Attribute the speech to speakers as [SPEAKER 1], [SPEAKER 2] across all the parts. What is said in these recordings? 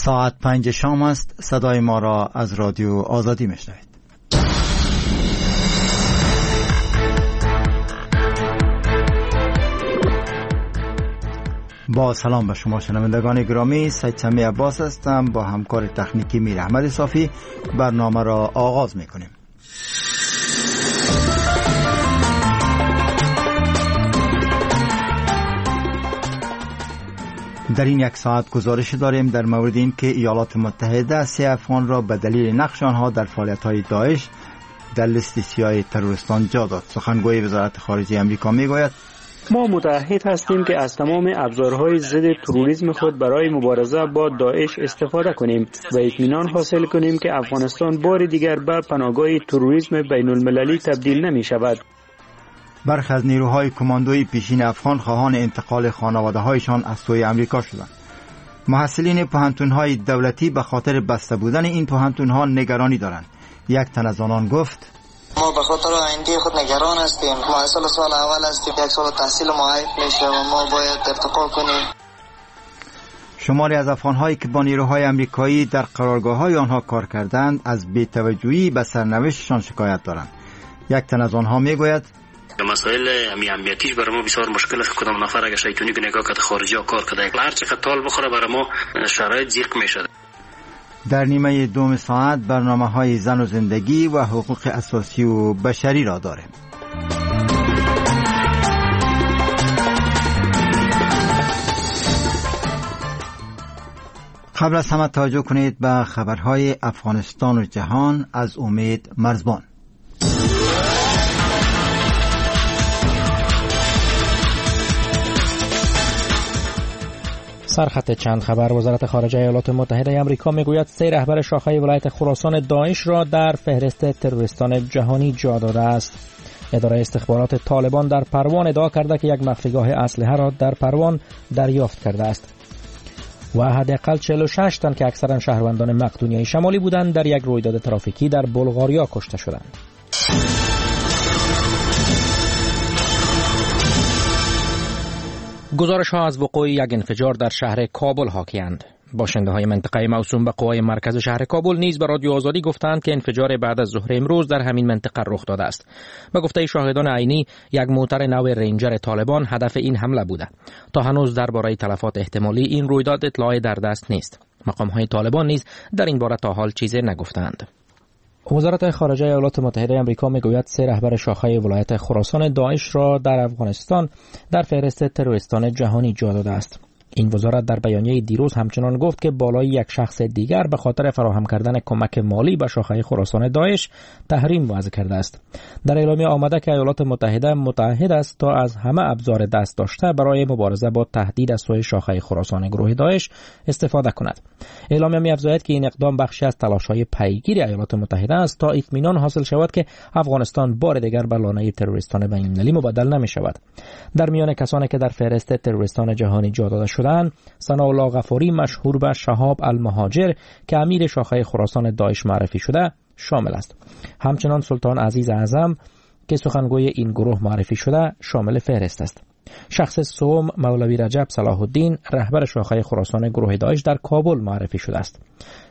[SPEAKER 1] ساعت 5 شام است. صدای ما را از رادیو آزادی میشنوید. با سلام به شما شنوندگان گرامی، سید سمی عباس هستم. با همکار تکنیکی میر احمد صافی برنامه را آغاز میکنیم. در این یک ساعت گزارش داریم در مورد این که ایالات متحده 3 افغان را به دلیل نقش آنها در فعالیت‌های داعش در لیست سیاه تروریستان جا داد. سخنگوی وزارت خارجه آمریکا میگوید
[SPEAKER 2] ما متعهد هستیم که از تمام ابزارهای ضد تروریسم خود برای مبارزه با داعش استفاده کنیم و اطمینان حاصل کنیم که افغانستان بار دیگر به پناهگاه تروریسم بین المللی تبدیل نمی شود.
[SPEAKER 1] برخی از نیروهای کماندوی پیشین افغان خواهان انتقال خانواده‌هایشان از سوی آمریکا شدند. محصلین پوهنتون‌های دولتی به خاطر بسته بودن این پوهنتون‌ها نگرانی دارند. یک تن از آنان گفت
[SPEAKER 3] ما به خاطر آینده خود نگران هستیم. ما سال اول هستیم، 1 سال تحصیل ما عیب میشه و ما باید ارتقا کنیم.
[SPEAKER 1] شماری از افغان‌هایی که با نیروهای آمریکایی در قرارگاه‌های آنها کار کردند از بی‌توجهی به سرنوشتشان شکایت دارند. یک تن از آنها میگوید
[SPEAKER 4] مسائل امنیتیش برای ما بسیار مشکل است. کدام نفر اگه شیطانی که نگاه کرده خارجی ها کار کرده هر چقدر طال بخوره برای ما شرایط ضیق میشه.
[SPEAKER 1] در نیمه دوم ساعت برنامه‌های زن و زندگی و حقوق اساسی و بشری را داریم. قبل از همه توجه کنید به خبرهای افغانستان و جهان از امید مرزبان.
[SPEAKER 5] سرخط چند خبر. وزارت خارجه ایالات متحده آمریکا میگوید 3 رهبر شاخه ولایت خراسان داعش را در فهرست تروریستان جهانی جا داده است. اداره استخبارات طالبان در پروان ادعا کرده که یک مخفیگاه اسلحه را در پروان دریافت کرده است. و حداقل 46 تن که اکثرا شهروندان مقدونیه شمالی بودند در یک رویداد ترافیکی در بلغاریا کشته شدند. گزارش ها از وقوع یک انفجار در شهر کابل حاکی‌اند. باشنده های منطقه موسوم به قوای مرکز شهر کابل نیز به رادیو آزادی گفتند که انفجار بعد از ظهر امروز در همین منطقه رخ داده است. به گفته شاهدان عینی، یک موتر نو رنجر طالبان هدف این حمله بوده. تا هنوز درباره تلفات احتمالی این رویداد اطلاعی در دست نیست. مقام های طالبان نیز در این باره تا حال چیزی نگفتند. وزارت خارجه ایالات متحده آمریکا میگوید 3 رهبر شاخه ولایت خراسان داعش را در افغانستان در فهرست تروریستان جهانی جا داده است. این وزارت در بیانیه دیروز همچنان گفت که بالای یک شخص دیگر به خاطر فراهم کردن کمک مالی به شاخه خراسان داعش تحریم وضع کرده است. در اعلامیه آمده که ایالات متحده متعهد است تا از همه ابزار دست داشته برای مبارزه با تهدید از سوی شاخه خراسان گروه داعش استفاده کند. اعلامیه می‌افزاید که این اقدام بخشی از تلاش‌های پیگیری ایالات متحده است تا اطمینان حاصل شود که افغانستان بار دیگر به لانه تروریستان بین‌المللی مبدل نمی‌شود. در میان کسانی که در فهرست تروریستان جهانی جا داده شدند، ثناءالله غفاری مشهور به شهاب المهاجر که امیر شاخه خراسان داعش معرفی شده شامل است. همچنان سلطان عزیز اعظم که سخنگوی این گروه معرفی شده شامل فهرست است. شخص سوم مولوی رجب صلاح الدین رهبر شاخه خراسان گروه داعش در کابل معرفی شده است.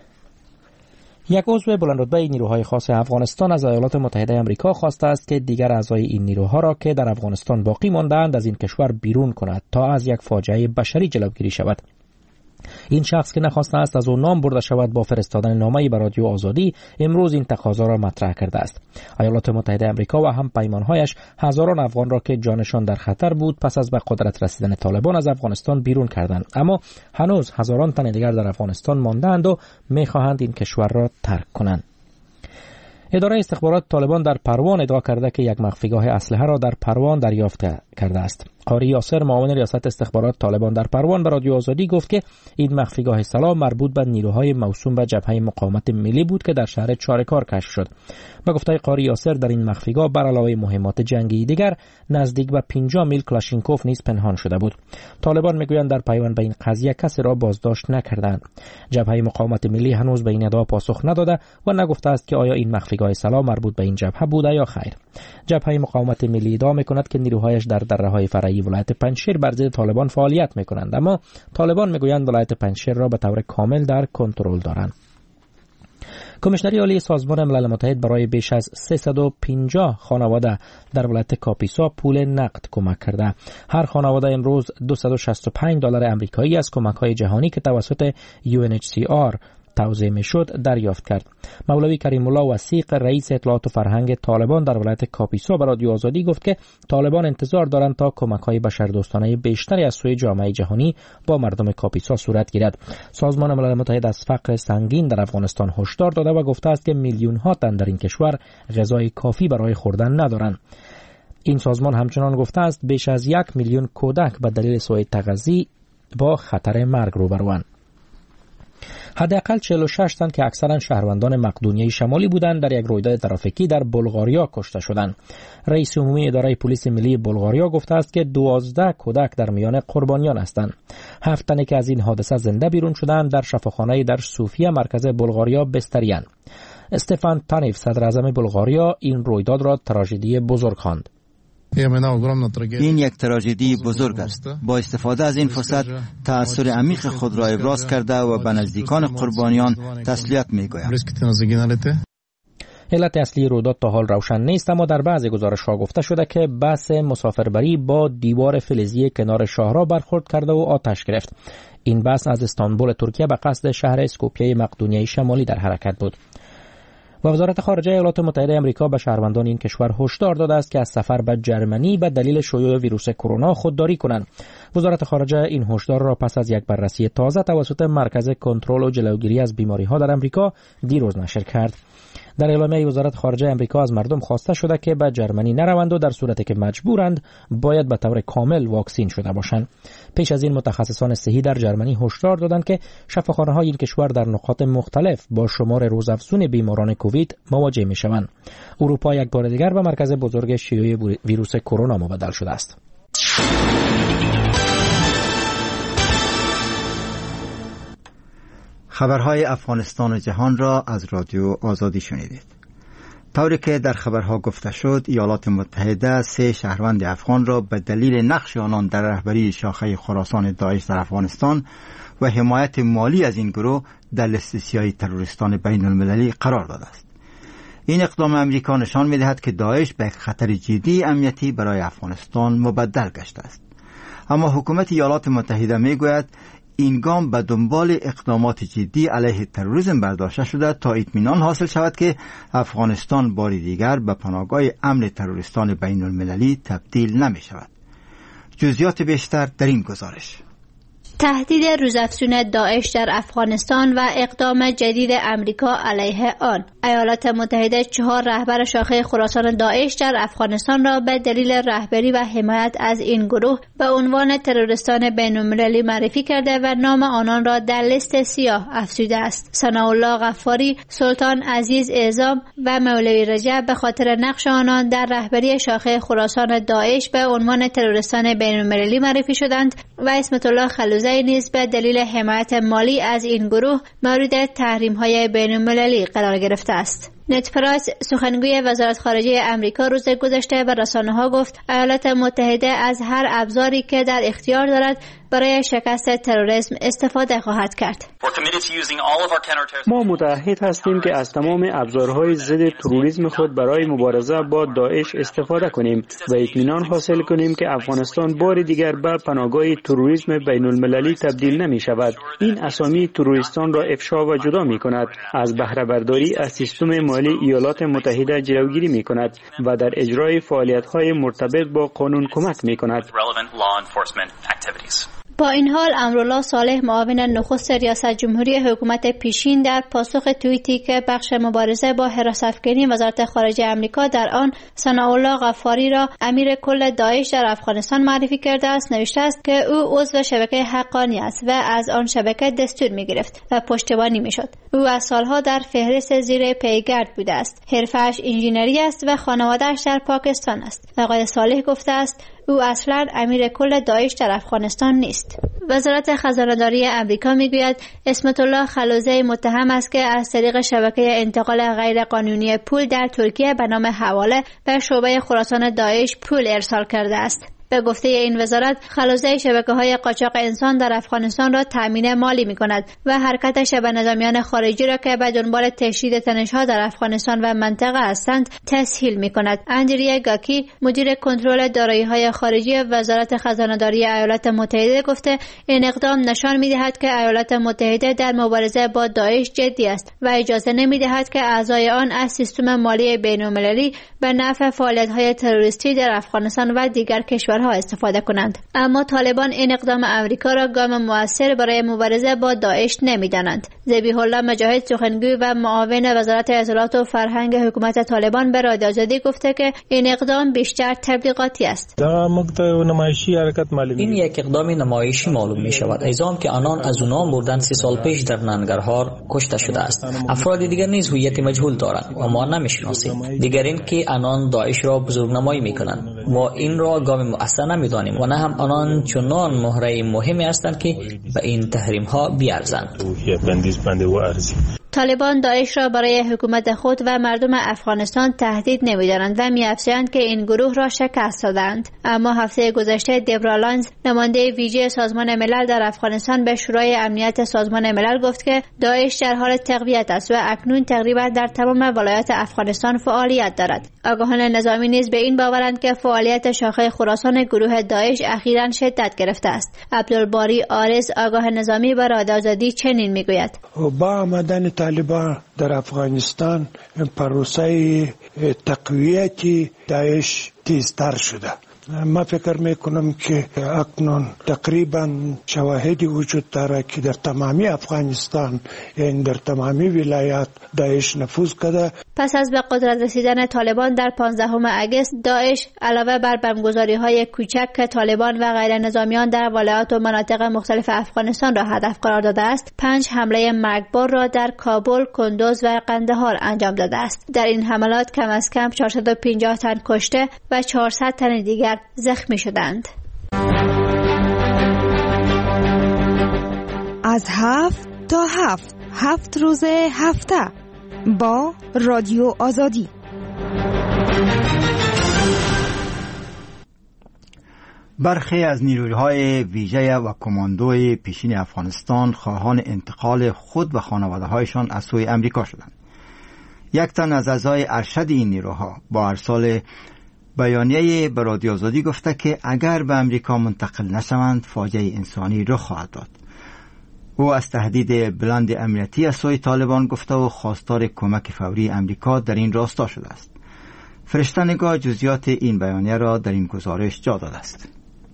[SPEAKER 5] یک عضو بلندرتبه نیروهای خاص افغانستان از ایالات متحده آمریکا خواسته است که دیگر اعضای این نیروها را که در افغانستان باقی مانده‌اند از این کشور بیرون کند تا از یک فاجعه بشری جلوگیری شود. این شخص که نخواسته است از او نام برده شود با فرستادن نامه‌ای به رادیو آزادی امروز این تقاضا را مطرح کرده است. ایالات متحده آمریکا و هم پیمان‌هایش هزاران افغان را که جانشان در خطر بود پس از به قدرت رسیدن طالبان از افغانستان بیرون کردند، اما هنوز هزاران تن دیگر در افغانستان مانده‌اند و می‌خواهند این کشور را ترک کنند. اداره استخبارات طالبان در پروان ادعا کرده که یک مخفیگاه اسلحه را در پروان دریافت کرده است. قاری یاسر معاون ریاست استخبارات طالبان در پروان به رادیو آزادی گفت که این مخفیگاه سلاح مربوط به نیروهای موسوم به جبهه مقاومت ملی بود که در شهر چارکار کشف شد. به گفته قاری یاسر در این مخفیگاه بر علاوه مهمات جنگی دیگر نزدیک به 50 میل کلاشینکوف نیز پنهان شده بود. طالبان میگویند در پیوند به این قضیه کسی را بازداشت نکردند. جبهه مقاومت ملی هنوز به این ادعا پاسخ نداده و نگفته است که آیا این مخفیگاه سلاح مربوط به این جبهه بوده یا خیر. جبهه مقاومت ملی ادعا میکند که نیروهایش در دره‌های فرعی ولایت پنجشیر بر ضد طالبان فعالیت می‌کنند، اما طالبان می‌گویند ولایت پنجشیر را به طور کامل در کنترل دارند. کمیشنری عالی سازمان ملل متحد برای بیش از 350 خانواده در ولایت کاپیسا پول نقد کمک کرده. هر خانواده امروز $265 آمریکایی از کمک‌های جهانی که توسط UNHCR توزیع میشد دریافت کرد. مولوی کریم الله وثیق رئیس اطلاعات و فرهنگ طالبان در ولایت کاپیسا به رادیو آزادی گفت که طالبان انتظار دارند تا کمک‌های بشردوستانه بیشتری از سوی جامعه جهانی با مردم کاپیسا صورت گیرد. سازمان ملل متحد از فقر سنگین در افغانستان هشدار داده و گفته است که میلیون‌ها تن در این کشور غذای کافی برای خوردن ندارند. این سازمان همچنان گفته است بیش از 1 میلیون کودک به دلیل سوء تغذیه با خطر مرگ روبروند. حداقل 46 تن که اکثرا شهروندان مقدونیه شمالی بودند در یک رویداد ترافیکی در بلغاریا کشته شدند. رئیس عمومی اداره پلیس ملی بلغاریا گفته است که 12 کودک در میان قربانیان هستند. 7 تنی که از این حادثه زنده بیرون شدند در شفاخانه در صوفیا مرکز بلغاریا بستری‌اند. استفان تانیف صدر اعظم بلغاریا این رویداد را تراژدی بزرگ خواند.
[SPEAKER 1] این یک تراژدی بزرگ است. با استفاده از این فرصت تأثیر عمیق خود را ابراز کرده و به نزدیکان قربانیان تسلیت می‌گویم.
[SPEAKER 5] علت اصلی رویداد تا حال روشن نیست، اما در بعضی گزارش‌ها گفته شده که بس مسافربری با دیوار فلزی کنار شاهراه برخورد کرده و آتش گرفت. این بس از استانبول ترکیه به قصد شهر اسکوپیه مقدونیه شمالی در حرکت بود. و وزارت خارجه ایالات متحده آمریکا به شهروندان این کشور هشدار داده است که از سفر به جرمنی به دلیل شیوع ویروس کرونا خودداری کنند. وزارت خارجه این هشدار را پس از یک بررسی تازه توسط مرکز کنترل و جلوگیری از بیماری‌ها در آمریکا دیروز نشر کرد. در اعلامیه وزارت خارجه آمریکا از مردم خواسته شده که به جرمنی نروند و در صورتی که مجبورند باید به طور کامل واکسین شده باشند. پیش از این متخصصان صحی در جرمنی هشدار دادند که شفاخانه‌های این کشور در نقاط مختلف با شمار روزافزون بیماران کووید مواجه می‌شوند. اروپا یک بار دیگر به مرکز بزرگ شیوع ویروس کرونا مبدل شده است.
[SPEAKER 1] خبرهای افغانستان و جهان را از رادیو آزادی شنیدید. طوری که در خبرها گفته شد، ایالات متحده 3 شهروند افغان را به دلیل نقش آنان در رهبری شاخه خراسان داعش در افغانستان و حمایت مالی از این گروه در لیست سیاه تروریستان بین المللی قرار داده است. این اقدام امریکا نشان می‌دهد که داعش به یک خطر جدی امنیتی برای افغانستان مبدل گشته است. اما حکومت ایالات متحده می‌گوید این گام به دنبال اقدامات جدی علیه تروریسم برداشته شده تا اطمینان حاصل شود که افغانستان باری دیگر به پناهگاه امن تروریستان بین المللی تبدیل نمی شود. جزئیات بیشتر در این گزارش.
[SPEAKER 6] تهدید روزافزون داعش در افغانستان و اقدام جدید امریکا علیه آن. ایالات متحده 4 رهبر شاخه خراسان داعش در افغانستان را به دلیل رهبری و حمایت از این گروه به عنوان تروریستان بین‌المللی معرفی کرده و نام آنان را در لیست سیاه افزوده است. ثناءالله غفاری، سلطان عزیز اعظام و مولوی رجب به خاطر نقش آنان در رهبری شاخه خراسان داعش به عنوان تروریستان بین‌المللی معرفی شدند و اسمت الله خلوزی نیز به دلیل حمایت مالی از این گروه مورد تحریم‌های بین‌المللی قرار گرفته است. نت پرایس سخنگوی وزارت خارجه امریکا روز گذشته به رسانه‌ها گفت ایالات متحده از هر ابزاری که در اختیار دارد برای شکست تروریسم استفاده خواهد کرد.
[SPEAKER 2] ما متعهد هستیم که از تمام ابزارهای ضد تروریسم خود برای مبارزه با داعش استفاده کنیم و اطمینان حاصل کنیم که افغانستان بار دیگر به پناهگاه تروریسم بین‌المللی تبدیل نمی شود. این اسامی تروریستان را افشا و جدا می کند، از بهره برداری از سیستم مالی ایالات متحده جلوگیری می کند و در اجرای فعالیت‌های مرتبط با قانون کمک می کند.
[SPEAKER 6] با این حال امرالله صالح معاون نخست ریاست جمهوری حکومت پیشین در پاسخ توییتی که بخش مبارزه با حراست وزارت خارجه آمریکا در آن ثناءالله غفاری را امیر کل داعش در افغانستان معرفی کرده است نوشته است که او عضو شبکه حقانی است و از آن شبکه دستور می‌گرفت و پشتیبانی می‌شد. او از سالها در فهرست زیر پیگرد بوده است. حرفه‌اش انجینری است و خانواده‌اش در پاکستان است. آقای صالح گفته است او اصلا امیر کل داعش در افغانستان نیست. وزارت خزانه‌داری آمریکا میگوید اسمت الله خلوزی متهم است که از طریق شبکه انتقال غیر قانونی پول در ترکیه به نام حواله به شعبه خراسان داعش پول ارسال کرده است. به گفته این وزارت، خلاصه شبکه‌های قاچاق انسان در افغانستان را تامین مالی می‌کند و حرکت شبه نظامیان خارجی را که به دنبال تشدید تنش‌ها در افغانستان و منطقه هستند تسهیل می‌کند. اندریا گاکی، مدیر کنترل دارایی‌های خارجی وزارت خزانه‌داری ایالات متحده گفته این اقدام نشان می‌دهد که ایالات متحده در مبارزه با داعش جدی است و اجازه نمی‌دهد که اعضای آن از سیستم مالی بین‌المللی به نفع فعالیت‌های تروریستی در افغانستان و دیگر کشورها استفاده کنند. اما طالبان این اقدام امریکا را گام مؤثر برای مبارزه با داعش نمی‌دانند. ذبیح الله مجاهد، سخنگوی و معاون وزارت اطلاعات و فرهنگ حکومت طالبان به رادیو آزادی گفته که این اقدام بیشتر تبلیغاتی است.
[SPEAKER 7] این یک اقدام نمایشی معلوم می شود. ایزام که آنان از اونام بردن 3 سال پیش در ننگرهار کشته شده است. افراد دیگر نیز هویت مجهول دارند و ما نمی‌شناسیم. دیگر این که آنان داعش را بزرگنمایی می‌کنند. ما این را گام مؤثر نمی‌دانیم و نه هم آنان چنان مهره مهمی هستند که به این تحریم‌ها بیارزند.
[SPEAKER 6] طالبان داعش را برای حکومت خود و مردم افغانستان تهدید نمی‌دانند و می‌افزایند که این گروه را شکست دادند. اما هفته گذشته دبرا لاینز، نماینده ویژه سازمان ملل در افغانستان، به شورای امنیت سازمان ملل گفت که داعش در حال تقویت است و اکنون تقریبا در تمام ولایات افغانستان فعالیت دارد. آگاهان نظامی نیز به این باورند که فعالیت شاخه خراسان گروه داعش اخیراً شدت گرفته است. عبدالباری آرز، آگاه نظامی، به رادیو آزادی چنین میگوید:
[SPEAKER 8] با آمدن طالبان در افغانستان پروسه تقویت داعش تیزتر شده. ما فکر میکنم که اکنون تقریبا شواهدی وجود دارد که در تمامی افغانستان، یعنی در تمامی ولایات داعش نفوذ کرده.
[SPEAKER 6] پس از به قدرت رسیدن طالبان در 15 اگست، داعش علاوه بر بمبگذاری‌های کوچک که طالبان و غیر نظامیان در ولایات و مناطق مختلف افغانستان را هدف قرار داده است، 5 حمله مرگبار را در کابل، کندوز و قندهار انجام داده است. در این حملات کم از کم 450 تن کشته و 400 تن دیگر زخمی شدند.
[SPEAKER 9] از 7 تا 7 روز هفته با رادیو آزادی.
[SPEAKER 1] برخی از نیروهای ویژه و کماندوی پیشین افغانستان خواهان انتقال خود و خانواده‌هایشان از سوی امریکا شدند. یک تن از اعضای ارشد این نیروها با ارسال بیانیه به رادیو آزادی گفته که اگر به امریکا منتقل نشوند فاجعه انسانی رخ خواهد داد. او از تهدید بلند امنیتی از سوی طالبان گفته و خواستار کمک فوری امریکا در این راستا شده است. فرشته نگاه جزئیات این بیانیه را در این گزارش جا داده است.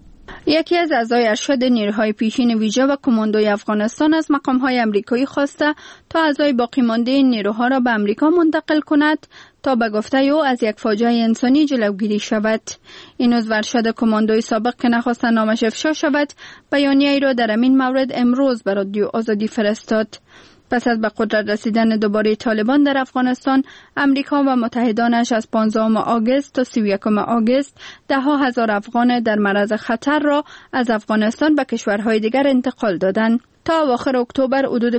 [SPEAKER 10] یکی از اعضای ارشد نیروهای پیشین ویژه و کماندوی افغانستان از مقام‌های آمریکایی خواسته تا اعضای باقی مانده این نیروها را به امریکا منتقل کند تا به گفته او از یک فاجعه انسانی جلوگیری شود. این عضو ارشد کماندوی سابق که نخواست نامش افشا شود، بیانیه‌ای را در این مورد امروز به رادیو آزادی فرستاد. پس از به قدرت رسیدن دوباره طالبان در افغانستان، امریکا و متحدانش از 15 آگوست تا 31 آگوست 10,000 افغان در معرض خطر را از افغانستان به کشورهای دیگر انتقال دادند. تا اواخر اکتبر حدود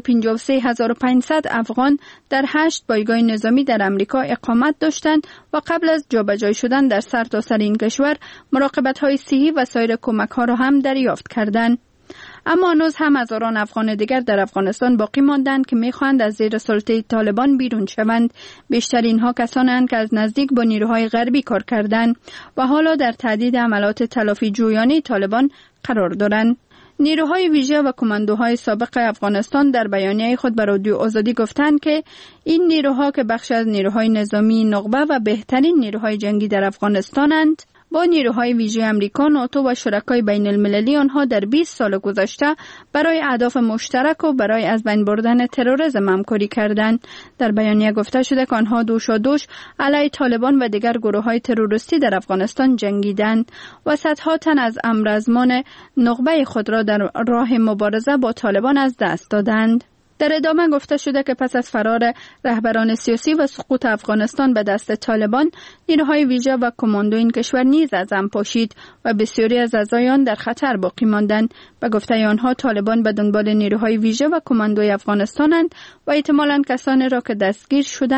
[SPEAKER 10] 53,500 افغان در 8 پایگاه نظامی در امریکا اقامت داشتند و قبل از جابجایی شدن در سرتاسر این کشور مراقبت‌های صحی و سایر کمک‌ها را هم دریافت کردند. اما هنوز هم هزاران افغان دیگر در افغانستان باقی ماندند که می‌خواهند از زیر سلطه طالبان بیرون شوند. بیشتر اینها کسانند که از نزدیک با نیروهای غربی کار کردند و حالا در تهدید عملات تلافی جویانه طالبان قرار دارند. نیروهای ویژه و کماندوهای سابق افغانستان در بیانیه خود به رادیو آزادی گفتند که این نیروها که بخش از نیروهای نظامی نخبه و بهترین نیروهای جنگی در افغانستانند، با نیروهای ویژه امریکا، ناتو و شرکای بین المللی آنها در 20 سال گذشته برای اهداف مشترک و برای از بین بردن تروریسم همکاری کردند. در بیانیه گفته شده که آنها دوشادوش علیه طالبان و دیگر گروه‌های تروریستی در افغانستان جنگیدند و صدها تن از امرزمان نخبه خود را در راه مبارزه با طالبان از دست دادند. در ادامه گفته شده که پس از فرار رهبران سیاسی و سقوط افغانستان به دست طالبان، نیروهای ویژه و کماندو این کشور نیز از هم پاشید و بسیاری از اعضای آن در خطر باقی ماندند. به گفته آنها طالبان به دنبال نیروهای ویژه و کماندوی افغانستانند و احتمالاً کسانی را که دستگیر شدند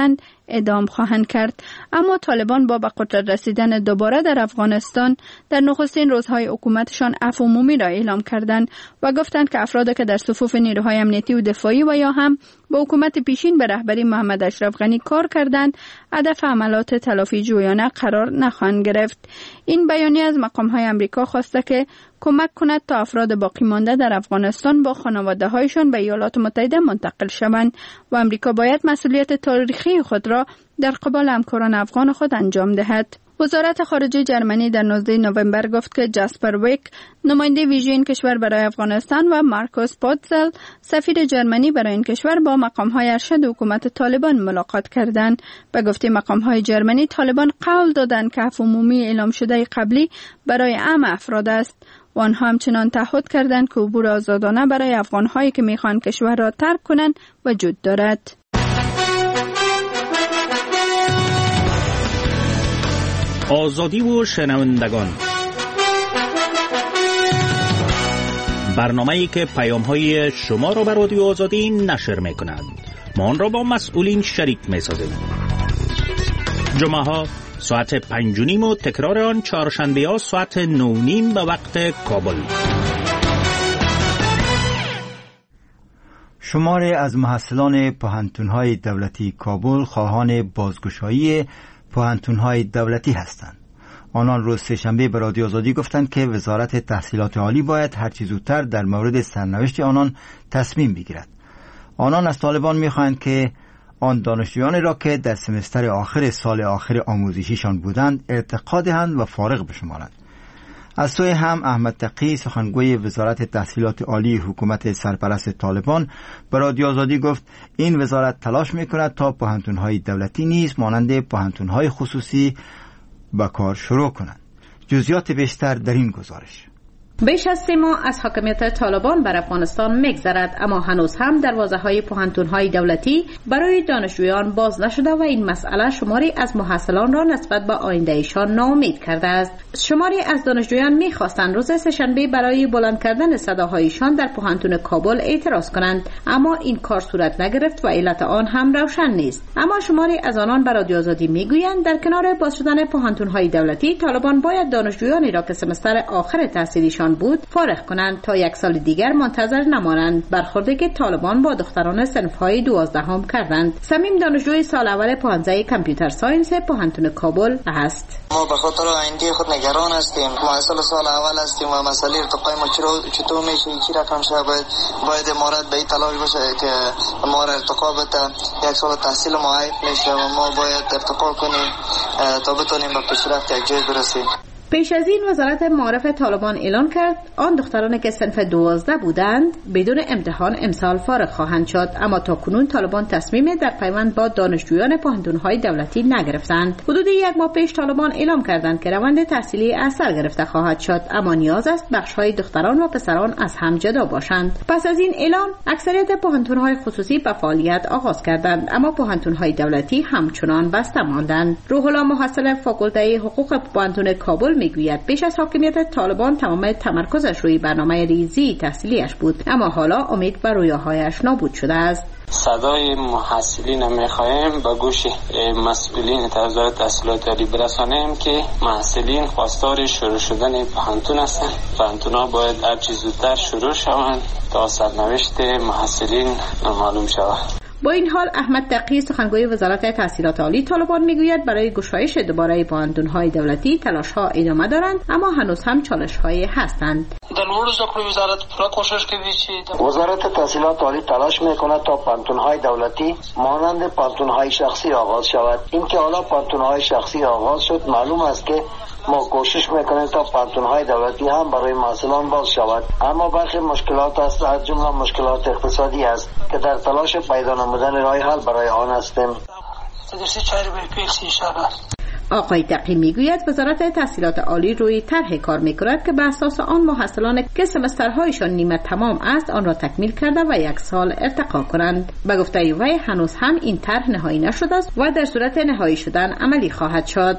[SPEAKER 10] اعدام خواهند کرد. اما طالبان با به قدرت رسیدن دوباره در افغانستان در نخستین روزهای حکومتشان عفو عمومی را اعلام کردند و گفتند که افرادی که در صفوف نیروهای امنیتی و دفاعی و یا هم با حکومت پیشین به رهبری محمد اشرف غنی کار کردند هدف عملات تلافی جویانه قرار نخواهند گرفت. این بیانیه از مقام‌های آمریکا خواسته که کمک کند تا افراد باقی مانده در افغانستان با خانواده‌هایشان به ایالات متحده منتقل شوند و آمریکا باید مسئولیت تاریخی خود را در قبال همکاران افغان خود انجام دهد. وزارت خارجه جرمنی در 19 نوامبر گفت که جاسپر ویک نماینده ویژه این کشور برای افغانستان و مارکوس پوتزل سفیر جرمنی برای این کشور با مقام‌های ارشد حکومت طالبان ملاقات کردند. به گفته مقام‌های جرمنی طالبان قول دادند که عفو عمومی اعلام شده قبلی برای همه افراد است و آنها همچنان تعهد کردند که عبور آزادانه برای افغان‌هایی که می‌خواهند کشور را ترک کنند وجود دارد.
[SPEAKER 11] آزادی و شنوندگان، برنامه‌ای که پیام‌های شما را به رادیو آزادی نشر می‌کند. ما آن را با مسئولین شریک می‌سازیم. جمعه‌ها ساعت 5:30 و تکرار آن چهارشنبه‌ها ساعت 9:30 به وقت کابل.
[SPEAKER 1] شماری از محصلان پوهنتون‌های دولتی کابل خواهان بازگشایی پوهنتون‌های دولتی هستند. آنان روز سه‌شنبه به رادیو آزادی گفتند که وزارت تحصیلات عالی باید هرچه زودتر در مورد سرنوشت آنان تصمیم بگیرد. آنان از طالبان می‌خواهند که آن دانشجویانی را که در سمستر آخر سال آخر آموزشیشان بودند ارتقا دهند و فارغ بشمارند. از سوی هم احمد تقی سخنگوی وزارت تحصیلات عالی حکومت سرپرست طالبان به رادیو آزادی گفت این وزارت تلاش می‌کند تا پوهنتون‌های دولتی نیز مانند پوهنتون‌های خصوصی به کار شروع کنند. جزئیات بیشتر در این گزارش.
[SPEAKER 12] بیش از 3 ماه از حاکمیت طالبان بر افغانستان می‌گذرد، اما هنوز هم دروازه‌های پوهنتون‌های دولتی برای دانشجویان باز نشده و این مسئله شماری از محصلان را نسبت به آینده‌شان ناامید کرده است. شماری از دانشجویان می‌خواستند روز سه‌شنبه برای بلند کردن صداهایشان در پوهنتون کابل اعتراض کنند، اما این کار صورت نگرفت و علت آن هم روشن نیست. اما شماری از آنان به رادیو آزادی می‌گویند در کنار باز شدن پوهنتون‌های دولتی، طالبان باید دانشجویانی را که سمستر آخر تحصیلیشان بود فارغ کنند تا 1 سال دیگر منتظر نمانند، برخوردی که طالبان با دختران صنف‌های 12 کردند. صمیم دانشجوی سال اول پانزه کامپیوتر ساینس پوهنتون کابل است.
[SPEAKER 3] ما به خاطر آینده خود نگران هستیم. ما سال اول هستیم و مسئله ارتقای ما چطور میشه، چی رقم شه باید امارت به این تلاش باشه که ما را ارتقا بده. 1 سال تحصیل ما عیب میشه و ما باید ارتقا کنیم تا بتونیم به پیشرفت یک جای برسیم.
[SPEAKER 12] پیش از این وزارت معارف طالبان اعلان کرد آن دخترانی که صنف 12 بودند بدون امتحان امسال فارغ خواهند شد، اما تاکنون طالبان تصمیم در پیوند با دانشجویان پوهنتون‌های دولتی نگرفتند. حدود 1 ماه پیش طالبان اعلام کردند که روند تحصیلی از سر گرفته خواهد شد، اما نیاز است بخش‌های دختران و پسران از هم جدا باشند. پس از این اعلان اکثریت پوهنتون‌های خصوصی به فعالیت آغاز کردند، اما پوهنتون‌های دولتی همچنان بسته ماندند. روح الله محصل فاکولته حقوق پوهنتون کابل میگوید بیش از حاکمیت طالبان تمام تمرکزش روی برنامه ریزی تحصیلیش بود، اما حالا امید بر رویاهایش نابود شده است.
[SPEAKER 13] صدای محصلین میخواهیم به گوش مسئولین وزارت تحصیلات عالی برسانیم که محصلین خواستار شروع شدن پوهنتون هستند. پوهنتون‌ها باید هر چه زودتر شروع شوند تا سرنوشت محصلین معلوم شود.
[SPEAKER 12] با این حال احمد تقی سخنگوی وزارت تحصیلات عالی طالبان میگوید برای گشایش دوباره پوهنتون‌های دولتی تلاش‌ها ادامه دارند، اما هنوز هم چالش‌هایی هستند.
[SPEAKER 14] وزارت تحصیلات عالی تلاش میکند تا پوهنتون‌های دولتی مانند پوهنتون‌های شخصی آغاز شود. اینکه حالا پوهنتون‌های شخصی آغاز شد معلوم است که ما کوشش میکنیم تا پوهنتون‌های دولتی هم برای محصلان باز شود، اما برخی مشکلات است، از جمله مشکلات اقتصادی است که در تلاش پیدا نمودن راه حل برای آن هستیم.
[SPEAKER 12] آقای تقی میگوید وزارت تحصیلات عالی روی طرح کار میکند که به اساس آن محصلان که سمسترهایشان نیمه تمام است آن را تکمیل کرده و 1 سال ارتقا کنند. به گفته وی هنوز هم این طرح نهایی نشده است و در صورت نهایی شدن عملی خواهد شد.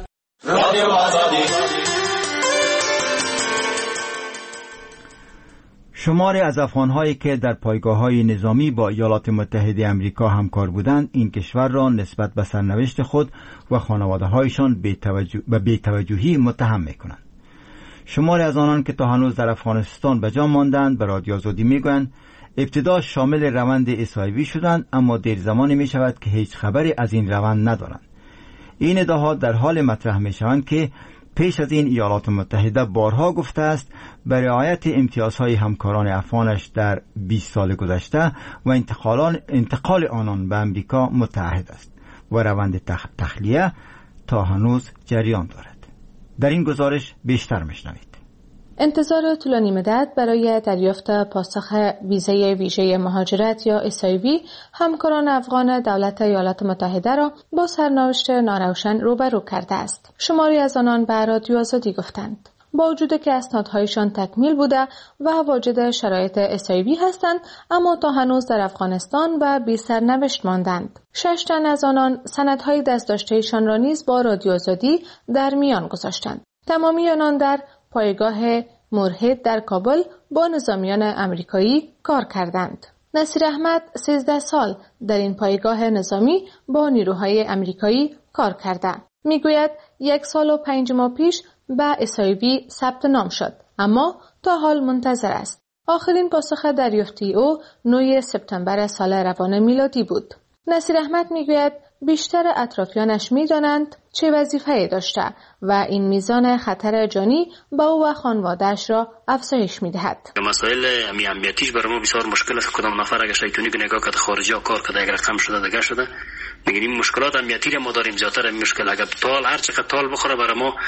[SPEAKER 1] شماری از افغان‌هایی که در پایگاه‌های نظامی با ایالات متحده آمریکا همکار بودند این کشور را نسبت به سرنوشت خود و خانواده‌هایشان بی‌توجهی متهم می‌کنند. شماری از آنان که تا هنوز در افغانستان به جا ماندند به رادیو آزادی میگویند ابتدا شامل روند اسایوی شدند اما دیر زمانی می شود که هیچ خبری از این روند ندارند. این ادعاها در حال مطرح می شوند که پیش از این ایالات متحده بارها گفته است به رعایت امتیازهای همکاران افغانش در 20 سال گذشته و انتقال آنان به امریکا متعهد است و روند تخلیه تا هنوز جریان دارد. در این گزارش بیشتر میشنوید.
[SPEAKER 15] انتظار طولانی مدت برای دریافت پاسخ ویزای ویژه مهاجرت یا SIV همکاران افغان دولت ایالات متحده را با سرنوشت ناروشن روبرو کرده است. شماری از آنان به رادیو آزادی گفتند با وجود که اسنادهایشان تکمیل بوده و واجد شرایط SIV هستند اما تا هنوز در افغانستان و بی سرنوشت ماندند. 6 تن از آنان سندهای دستداشتهایشان را نیز با رادیو آزادی در میان گذاشتند. تمامی آنان در پایگاه مرهد در کابل با نظامیان امریکایی کار کردند. نصیر احمد 13 سال در این پایگاه نظامی با نیروهای امریکایی کار کرده. میگوید 1 سال و 5 ماه پیش به SIV ثبت نام شد اما تا حال منتظر است. آخرین پاسخ دریافتی او 9 سپتامبر سال روان میلادی بود. نصیر احمد میگوید بیشتر اطرافیانش میدانند چه وظیفه‌ای داشته و این میزان خطر جانی با او و خانواده‌اش را افزایش میدهد.
[SPEAKER 4] مسائل امنیتیش برای ما بسیار مشکل است. کدام نفر اگه شیطانی که نگاه کرده خارجی ها کار کرده اگر رقم شده دیگه شده میگیم مشکلات امنیتی را ما داریم زیاتر مشکل اگر تال هر چقدر تال بخوره برای ما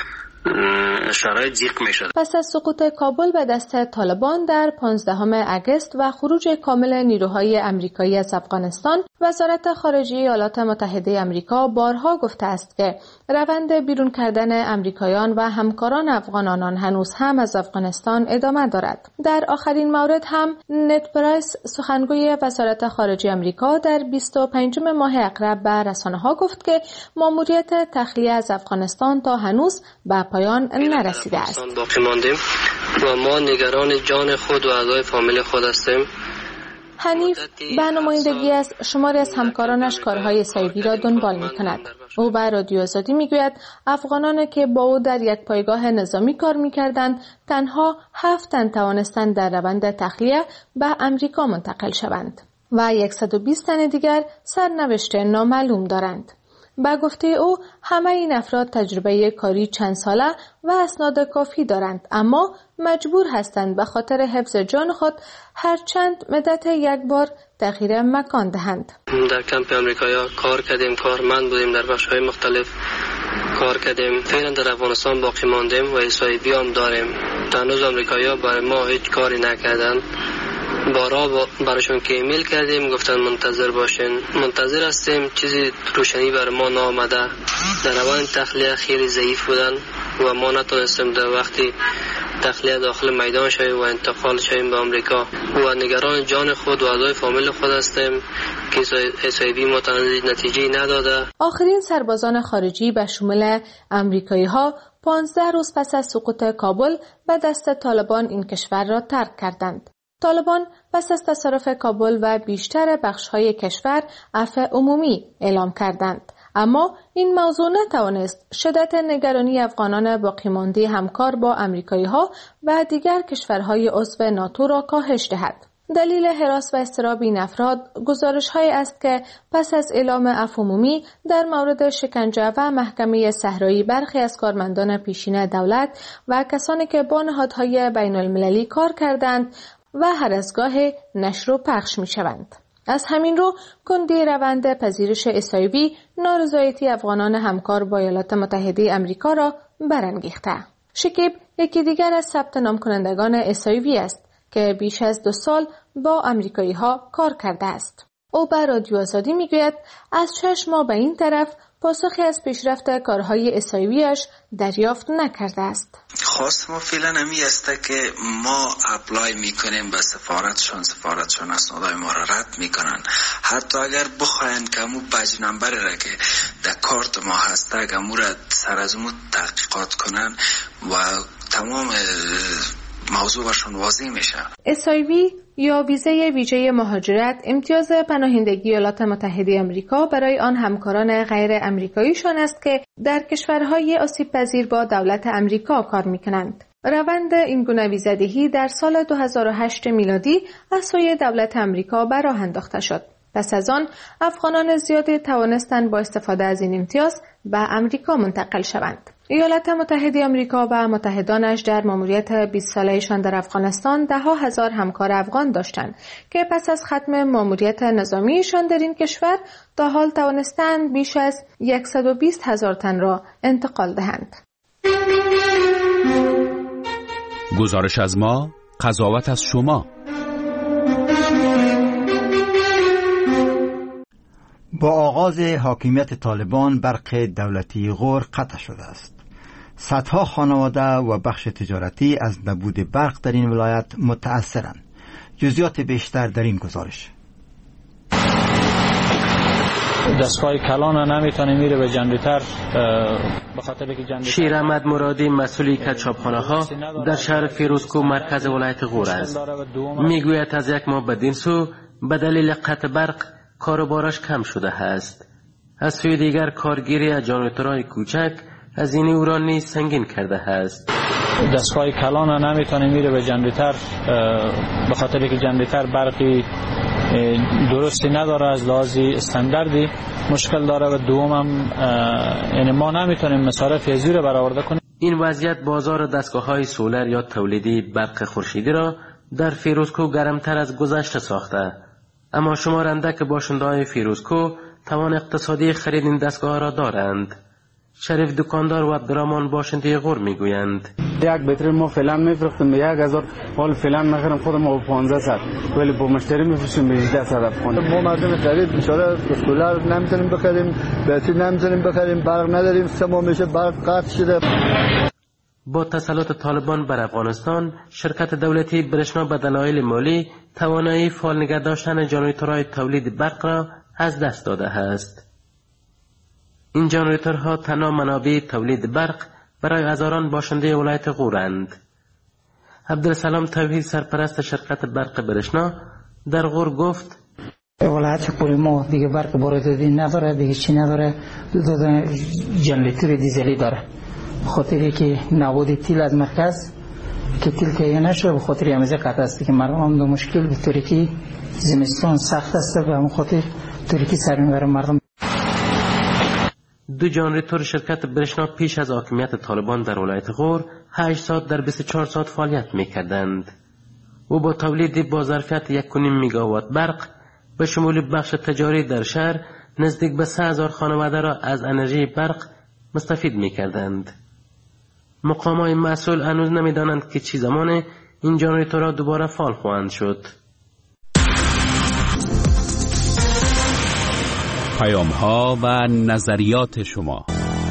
[SPEAKER 4] شرایط ضیق میشه.
[SPEAKER 15] پس از سقوط کابل به دست طالبان در 15 اگست و خروج کامل نیروهای امریکایی از افغانستان، وزارت خارجه ایالات متحده آمریکا بارها گفته است که روند بیرون کردن امریکایان و همکاران افغانان هنوز هم از افغانستان ادامه دارد. در آخرین مورد هم نت پرایس سخنگوی وزارت خارجه آمریکا در 25 ماه اقرب به رسانه‌ها گفت که ماموریت تخلیه از افغانستان تا هنوز به پایان نرسیده است.
[SPEAKER 16] باقی ماندیم و ما نگران جان خود و اعضای فامیل خود هستیم.
[SPEAKER 15] حنیف به نمایندگی از شماری از همکارانش کارهای SIV را دنبال می کند. او به رادیو آزادی می گوید افغانانی که با او در یک پایگاه نظامی کار می کردند تنها 7 تن توانستند در روند تخلیه به امریکا منتقل شوند و 120 تن دیگر سرنوشت نامعلوم دارند. با گفته او همه این افراد تجربه کاری چند ساله و اسناد کافی دارند اما مجبور هستند به خاطر حفظ جان خود هر چند مدت یک بار تغییر مکان دهند.
[SPEAKER 16] در کمپ امریکایی کار کردیم، کارمند بودیم، در بخش‌های مختلف کار کردیم. فعلا در افغانستان باقی ماندیم و SIV هم داریم. هنوز امریکایی‌ها برای ما هیچ کاری نکردن. بارها براشون که ایمیل کردیم گفتن منتظر باشین. منتظر هستیم، چیزی روشنی بر ما نامده. در روان تخلیه خیلی ضعیف بودن و ما نتونستیم در وقتی تخلیه داخل میدان شویم و انتقال شویم به آمریکا و نگران جان خود و اعضای فامیل خود هستیم که SIV ما نتیجه نداده.
[SPEAKER 15] آخرین سربازان خارجی به شمول امریکایی ها 15 روز پس از سقوط کابل به دست طالبان این کشور را ترک کردند. طالبان پس از تصرف کابل و بیشتر بخش‌های کشور عفو عمومی اعلام کردند. اما این موضوع نتوانست شدت نگرانی افغانان باقی مانده همکار با امریکایی‌ها و دیگر کشورهای عضو ناتو را کاهش دهد. دلیل هراس و اضطراب این افراد گزارش‌هایی است که پس از اعلام عفو عمومی در مورد شکنجه و محکمه صحرایی برخی از کارمندان پیشین دولت و کسانی که با نهادهای بین‌المللی کار کردند و هر از گاه نشر و پخش می شوند. از همین رو کندی روند پذیرش SIV نارضایتی افغانان همکار با ایالات متحده آمریکا را برانگیخته. شکیب یکی دیگر از ثبت نام کنندگان SIV است که بیش از 2 سال با امریکایی ها کار کرده است. او به رادیو آزادی می گوید از 6 ماه به این طرف پاسخی از پیشرفت کارهای SIVش دریافت نکرده است.
[SPEAKER 17] خواست ما فعلا همی است که ما اپلای میکنیم به سفارتشون اسنادهای ما را رد میکنن. حتی اگر بخواین که امو بج نمبر را که در کارت ما هسته امو را سر از مو تحقیقات کنن و تمام موضوع برشون واضح میشه.
[SPEAKER 15] SIV یا ویزه ویژه مهاجرت امتیاز پناهندگی ایالات متحده آمریکا برای آن همکاران غیر آمریکاییشان است که در کشورهای آسیب پذیر با دولت آمریکا کار می‌کنند. روند این گونه ویزه‌دهی در سال 2008 میلادی از سوی دولت آمریکا به راه انداخته شد. پس از آن افغانان زیادی توانستند با استفاده از این امتیاز به آمریکا منتقل شوند. ایالات متحده آمریکا و متحدانش در ماموریت 20 ساله‌شان در افغانستان ده‌ها هزار همکار افغان داشتند که پس از ختم ماموریت نظامیشان در این کشور تا حال توانستند بیش از 120,000 تن را انتقال دهند.
[SPEAKER 18] گزارش از ما، قضاوت از شما.
[SPEAKER 1] با آغاز حاکمیت طالبان برق دولتی غور قطع شده است. صدها خانواده و بخش تجارتی از نبود برق در این ولایت متأثرند. جزئیات بیشتر در این گزارش.
[SPEAKER 19] دستگاه کلان نمیتونه میره به جنریتر به خاطر که جنریتر.
[SPEAKER 20] شیر احمد مرادی مسئول کچاپخانه ها در شهر فیروزکوه مرکز ولایت غور است. میگوید از یک ماه بدین سو به دلیل قطع برق کاروبارش کم شده است. از سوی دیگر کارگیری از جنریتورهای کوچک از این او را نیز سنگین کرده است.
[SPEAKER 19] دستگاه کلان نمیتونه میره به جنریتر به خاطر که جنریتر برقی درستی نداره، از لحاظ استانداردی مشکل داره و دوم هم یعنی ما نمیتونیم مصارف ازی رو برآورده کنیم.
[SPEAKER 20] این وضعیت بازار دستگاه‌های سولر یا تولیدی برق خورشیدی را در فیروزکوه گرمتر از گذشته ساخته. اما شمارنده که باشنده‌های فیروزکوه توان اقتصادی خرید این دستگاه را دارند. شریف دکاندار و عبدالرحمن باشنده غور میگویند
[SPEAKER 21] یک بطری ما فعلا میفروختیم به 1000، حال فعلا میخرم خودم با 1500 ولی با مشتری میفروشیم به 1800 افغان.
[SPEAKER 22] ما مردم غریب بیچاره سولر نمیتونیم بخریم، بطری نمیتونیم بخریم، برق نداریم، 3 ماه میشه برق قطع شده.
[SPEAKER 20] با تسلط طالبان بر افغانستان، شرکت دولتی برشنا به دلایل مالی توانایی فعال نگه داشتن جنریتورهای تولید برق را از دست داده است. این جنریتورها تنها منابع تولید برق برای هزاران باشنده ولایت غورند. عبدالسلام توحید سرپرست شرکت برق برشنا در غور گفت
[SPEAKER 23] ولایت غور ما دیگه برق بارداری نداره، دیگه چی نداره، دو جنریتور دیزلی داره. خاطری که نبود تیل از مرکز که تیل تهیه نشده، به خاطر همیشه قطع است که مردم هم دو مشکل به طوری که زمستان سخت است و همون خاطر طوری که سر میبره مردم.
[SPEAKER 20] دو جنریتور شرکت برشنا پیش از حاکمیت طالبان در ولایت غور 8 ساعت در 24 ساعت فعالیت میکردند و با تولید با ظرفیت 1.5 میگاوات برق به شمول بخش تجاری در شهر نزدیک به 3000 خانواده را از انرژی برق مستفید میکردند. مقامات مسئول هنوز نمیدانند که چی زمان این جنریتورها دوباره فعال خواهند شد.
[SPEAKER 18] پیام‌ها و نظریات شما.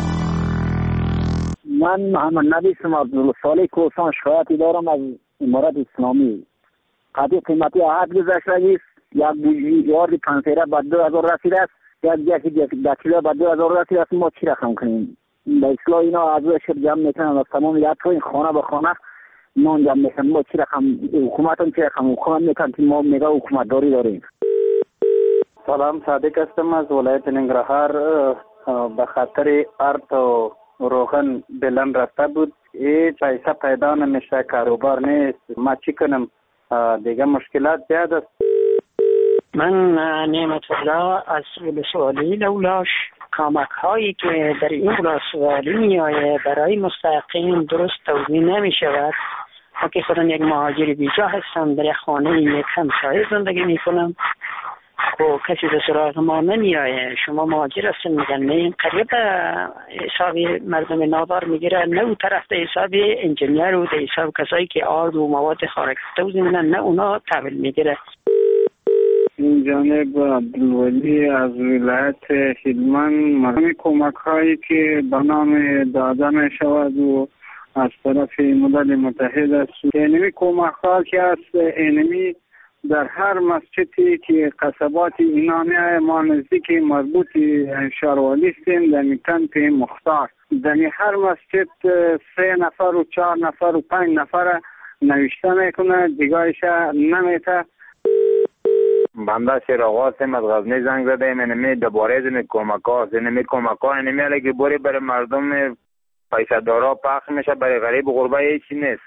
[SPEAKER 24] من محمد نبی اسم عبدالصالح کوسان شکایتی دارم از امارت اسلامی. قضیه قیمتی عهد گذشته است. یک بوجیار پنسیره به 2000 رسیده است، یک کیلو به 2000 رسیده است. ما چی رقم کنیم؟ به اصلاح اینا از شب جمع میکنن، از تمام یادتو این خانه به خانه نان جمع میکنن. ما چی رقم حکومت هم چی رقم حکومت میکنن که ما میگه حکومت داری داریم.
[SPEAKER 25] سلام، صادق هستم از ولایت ننگرهار. به خاطر ارت و روغن بلند رفته بود، هیچ پیسه پیدا نمیشه، کاروبار نیست. ما چی کنم؟ دیگه مشکلات زیاد است.
[SPEAKER 26] من نعمت الله از ولسوالی لولاش. کمک هایی که در این ولسوالی میآید برای مستحقین درست توزیع نمی شود. ما که خودم یک مهاجر بیجا هستم، در یک خانه یک همسایه زندگی می کنم و کسی به سراغ ما نمی آید. شما مهاجر هستین میگن نه، این قریب حساب مردم نادار میگیره، نه او طرف در حساب انجینیر و در حساب کسایی که آرد و مواد خارج توزیع میدن، نه اونا تحویل میگیره.
[SPEAKER 25] این جانب عبدالولی از ولایت هلمند. مردم کمک هایی که به نام داده می شود و از طرف ملل متحد است، اینمی کمک ها که است، اینمی در هر مسجدی که قصبات اینا می ما نزدیک مربوط شاروالی هستیم، در کمپ مختار. در هر مسجد 3 نفر و 4 نفر و 5 نفر نوشته میکنه دیگهش نمیته.
[SPEAKER 2] بنده شیراغاسم از غزنی زنگ زدیم. اینمی دوباره از کمک ها هست. اینمی کمک ها اینمی علیه بوری برای مردم پیسه دارا پخش میشه، برای غریب غربه هیچی نیست.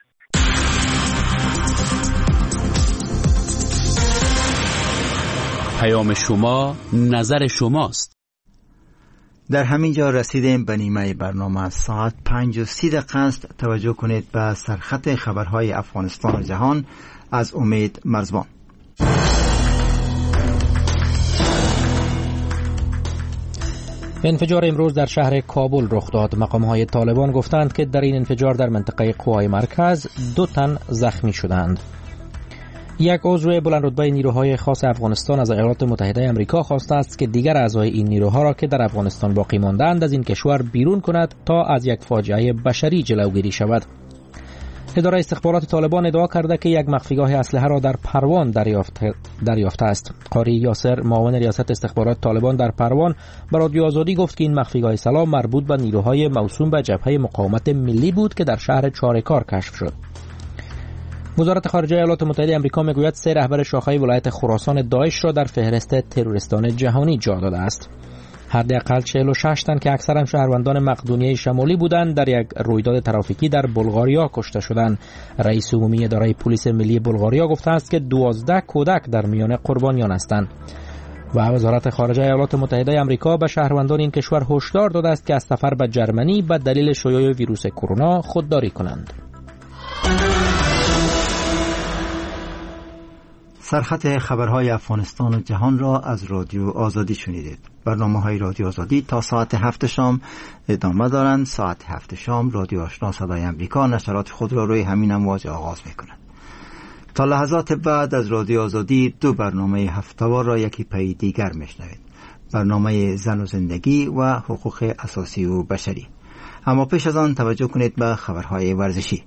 [SPEAKER 18] پیام شما، نظر شماست.
[SPEAKER 1] در همین جا رسیدیم به نیمه برنامه. ساعت 5:30 است. توجه کنید به سرخط خبرهای افغانستان و جهان از امید مرزبان.
[SPEAKER 5] انفجار امروز در شهر کابل رخ داد. مقام‌های طالبان گفتند که در این انفجار در منطقه قوای مرکز 2 تن زخمی شدند. یک عضو بلندرتبه نیروهای خاص افغانستان از ایالات متحده آمریکا خواسته است که دیگر اعضای این نیروها را که در افغانستان باقی ماندند از این کشور بیرون کند تا از یک فاجعه بشری جلوگیری شود. اداره استخبارات طالبان ادعا کرده که یک مخفیگاه اسلحه را در پروان دریافته است. قاری یاسر، معاون ریاست استخبارات طالبان در پروان، به رادیو آزادی گفت که این مخفیگاه سلاح مربوط به نیروهای موسوم به جبهه مقاومت ملی بود که در شهر چارکار کشف شد. وزارت خارجه ایالات متحده آمریکا میگوید 3 رهبر شاخه ولایت خراسان داعش را در فهرست تروریستان جهانی جا داده است. حداقل 46 تن که اکثرا شهروندان مقدونیه شمالی بودند در یک رویداد ترافیکی در بلغاریا کشته شدند. رئیس عمومی اداره پلیس ملی بلغاریا گفته است که 12 کودک در میان قربانیان هستند. و وزارت خارجه ایالات متحده آمریکا به شهروندان این کشور هشدار داده است که از سفر به جرمنی به دلیل شیوع ویروس کرونا خودداری کنند.
[SPEAKER 1] سرخط خبرهای افغانستان و جهان را از رادیو آزادی شنیدید. برنامه‌های رادیو آزادی تا ساعت 7 شام ادامه دارند. ساعت 7 شام رادیو آشنا صدای امریکا نشرات خود را روی همین امواج آغاز می‌کند. تا لحظات بعد از رادیو آزادی 2 برنامه هفته‌وار را یکی پی دیگر میشنوید. برنامه زن و زندگی و حقوق اساسی و بشری. اما پیش از آن توجه کنید به خبرهای ورزشی.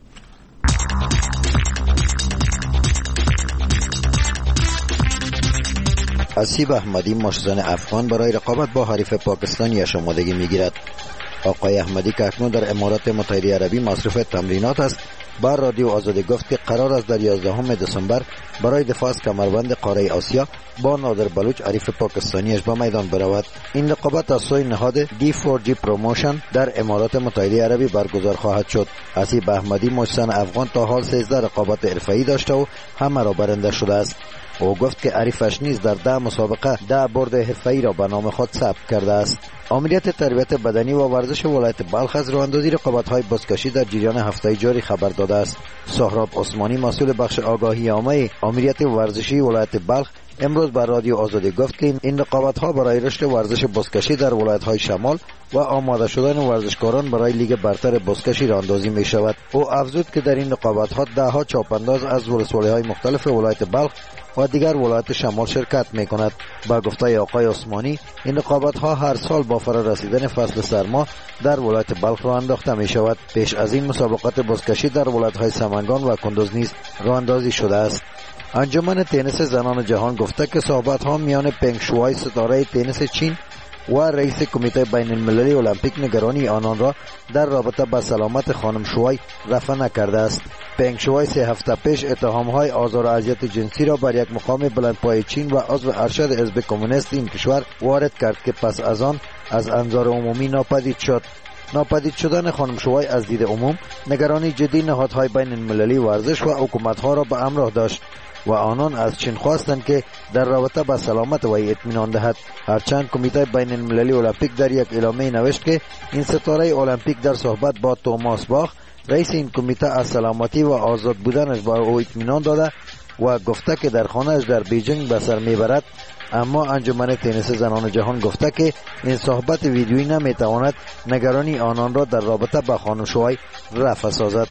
[SPEAKER 6] حسیب احمدی مشتزن افغان برای رقابت با حریف پاکستانی آمادگی میگیرد. آقای احمدی که اکنون در امارات متحده عربی مصروف تمرینات است، بر رادیو آزادی گفت که قرار است در 11 دسامبر برای دفاع از کمربند قاره آسیا با نادر بلوچ حریف پاکستانیش به میدان برود. این رقابت از سوی نهاد D4G پروموشن در امارات متحده عربی برگزار خواهد شد. حسیب احمدی مشتزن افغان تا حال 13 رقابت حرفه‌ای داشته و همه را برنده شده است. او گفت که حریفش نیز در 10 مسابقه 10 برد حرفه‌ای را به نام خود ثبت کرده است. آمریت تربیت بدنی و ورزش ولایت بلخ از راهاندازی رقابت‌های بزکشی در جریان هفته جاری خبر داده است. سهراب عثمانی مسئول بخش آگاهی عامه آمریت ورزشی ولایت بلخ امروز بر رادیو آزادی گفت که این رقابت‌ها برای رشد ورزش بزکشی در ولایت‌های شمال و آماده شدن ورزشکاران برای لیگ برتر بزکشی راهاندازی می‌شود. او افزود که در این رقابت‌ها 10 چاپانداز از ولسوالی‌های مختلف ولایت بلخ و دیگر ولایت شمال شرکت می‌کند. با گفته آقای عثمانی این رقابت‌ها هر سال با فرا رسیدن فصل سرما در ولایت بلخ راه انداخته می‌شود. پیش از این مسابقات بزکشی در ولایت‌های سمنگان و کندوز نیز راهاندازی شده است. انجمن تنیس زنان جهان گفته که صحبت‌ها میان پنگ شوای ستاره تنیس چین و رئیس کمیته بین المللی المپیک نگرانی آنان را در رابطه با سلامت خانم شوای رفع نکرده است. پنگ شوای 3 هفته پیش اتهام‌های آزار و اذیت جنسی را بر یک مقام بلندپایه چین و عضو ارشد حزب کمونیست این کشور وارد کرد که پس از آن از انظار عمومی ناپدید شد. ناپدید شدن خانم شوای از دید عموم نگرانی جدی نهادهای بین المللی ورزش و حکومت‌ها را به همراه داشت و آنان از چین خواستند که در رابطه با سلامت وی اطمینان دهد. هرچند کمیته بین المللی المپیک در یک اعلامیه نوشت که این ستاره المپیک در صحبت با توماس باخ رئیس این کمیته از سلامتی و آزاد بودنش با او اطمینان داده و گفته که در خانه‌اش در بیجینگ به سر میبرد. اما انجمن تنیس زنان جهان گفته که این صحبت ویدیویی نمیتواند نگرانی آنان را در رابطه با خانم شوای رفع سازد.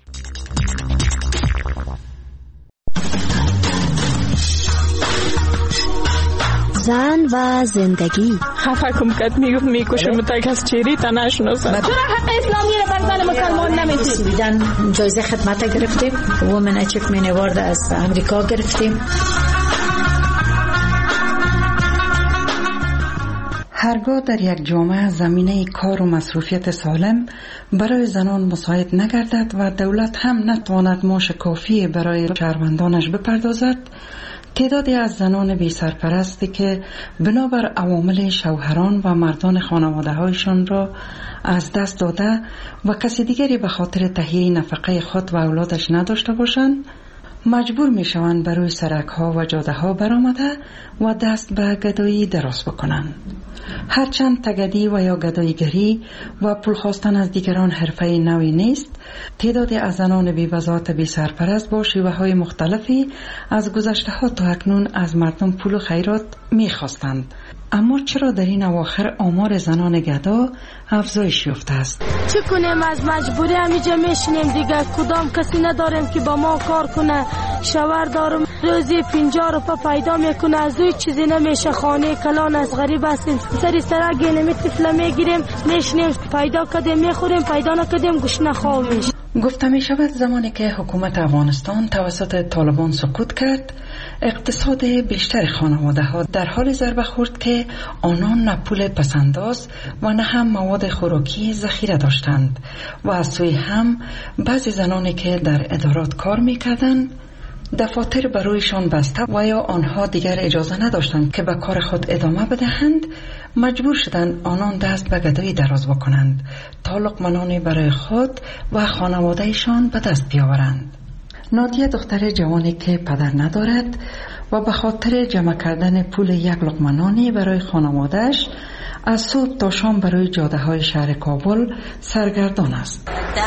[SPEAKER 7] زن و زندگی
[SPEAKER 8] خفه کم کت میکشم تا کس چیری تا نشناسد. چرا حق اسلامی را بر زن مسلمان نمیدید؟
[SPEAKER 7] بیدن جایزه خدمت گرفتیم، وومن اچیومنت اوارد از امریکا گرفتیم.
[SPEAKER 3] هرگاه در یک جامعه زمینه کار و مصروفیت سالم برای زنان مساعد نگردد و دولت هم نتواند معاش کافی برای شهروندانش بپردازد، تعدادی از زنان بی سرپرستی که بنابر عوامل شوهران و مردان خانواده هایشان را از دست داده و کسی دیگری به خاطر تهیه نفقه خود و اولادش نداشته باشند، مجبور می شوند بروی سرک ها و جاده ها برآمده و دست به گدایی دراز بکنند. هرچند تگدی و یا گداییگری و پول خواستن از دیگران حرفه نوی نیست، تعدادی از زنان بی وضاحت بی سرپرست با شیوه های مختلفی از گذشته ها تا اکنون از مردم پول و خیرات می خواستند. اما چرا در این اواخر آمار زنان گدا افزایش یافته است؟
[SPEAKER 9] چه کنیم؟ از مجبوری همیجا میشینیم دیگه. کدام کسی نداریم که با ما کار کنه. شوهر دارم روزی 50 روپیه پیدا میکنه، از اوی چیزی نمیشه. خانه کلان از غریب هستیم، سری سرک گینمی طفله میگیریم میشینیم، پیدا کردیم میخوریم، پیدا نکردیم گشنه خواب میشه.
[SPEAKER 3] گفته می شود زمانی که حکومت افغانستان توسط طالبان سقوط کرد، اقتصاد بیشتر خانواده ها در حال ضربه خورد که آنان نه پول پسنداز و نه هم مواد خوراکی ذخیره داشتند و از سوی هم بعضی زنانی که در ادارات کار میکردند دفاتر برویشان بسته و یا آنها دیگر اجازه نداشتند که به کار خود ادامه بدهند، مجبور شدند آنان دست به گدایی دراز بکنند تا لقمه برای خود و خانوادهشان به دست بیاورند. نادیه دختر جوانی که پدر ندارد و به خاطر جمع کردن پول یک لقمه نانی برای خانوادهش از صبح تا شام برای جاده های شهر کابل سرگردان است.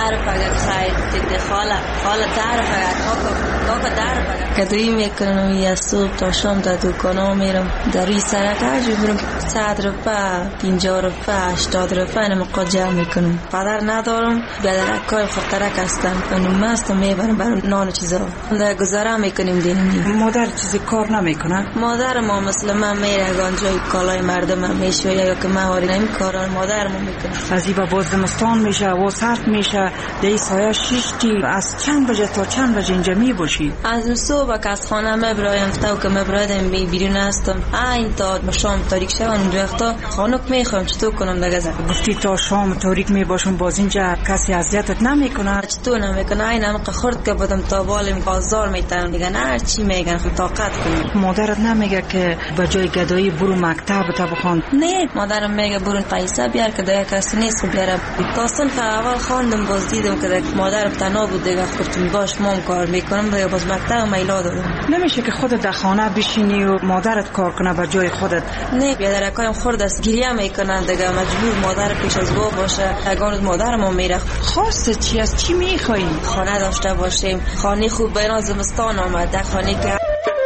[SPEAKER 9] گدایی میکنم یا صبح تا شام در دکانا میرم، در روی سرک هرجی برم 100 روپیه 50 روپیه 80 روپیه نمقا جمع میکنم. پدر ندارم، بیادرکای خطرک هستن، کنیم مست میبرم برای نان چیزا در گذاره میکنیم دینمی.
[SPEAKER 3] مادر چیزی کار نمیکنه؟
[SPEAKER 9] مادر ما مثل من میره گانجای کالای مردم هم میشه یا که مهاری نمی کاران مادر ما میکنه.
[SPEAKER 3] از این باز زمستان میشه و سرد میشه، در سایه شیشتی از چند بجه تا چند بجه اینجا می باشی؟
[SPEAKER 9] از صبح که از خانه مبرایم تا که مبرایدم بیرون هستم این تا شام تاریک شوان اون وقتا خانوک میخوام چطور کنم دگزه.
[SPEAKER 3] گفتی تا شام تاریک میباشون باز اینجا کسی اذیتت نمیکنه؟
[SPEAKER 9] چطور نمیکنه؟ این هم خورد که بدم تا بالم بازار میتونم دیگه نه چی میگن خود طاقت کنم.
[SPEAKER 3] مادرت نمیگه که به جای گدایی برو مکتب تا بخوان؟
[SPEAKER 9] نه، مادرم میگه برو پیسه بیار که دیگه کسی نیست بیاره. داستان که اول خواندم باز دیدم که مادرم تنها بود دیگه گفتم باش مام کار میکنم دیگه باز مکتب میلا دادم.
[SPEAKER 3] نمیشه که خودت در خانه بشینی و مادرت کار کنه به جای خودت؟
[SPEAKER 9] نه، بیادرکایم خورد است گریه میکنن دیگه مجبور مادر پیش از با باشه. اگه مادرم میره.
[SPEAKER 3] خواسته چی است؟ چی میخوای؟
[SPEAKER 9] خانه داشته باشیم، خانه خوب بین زمستان آمده، خانه که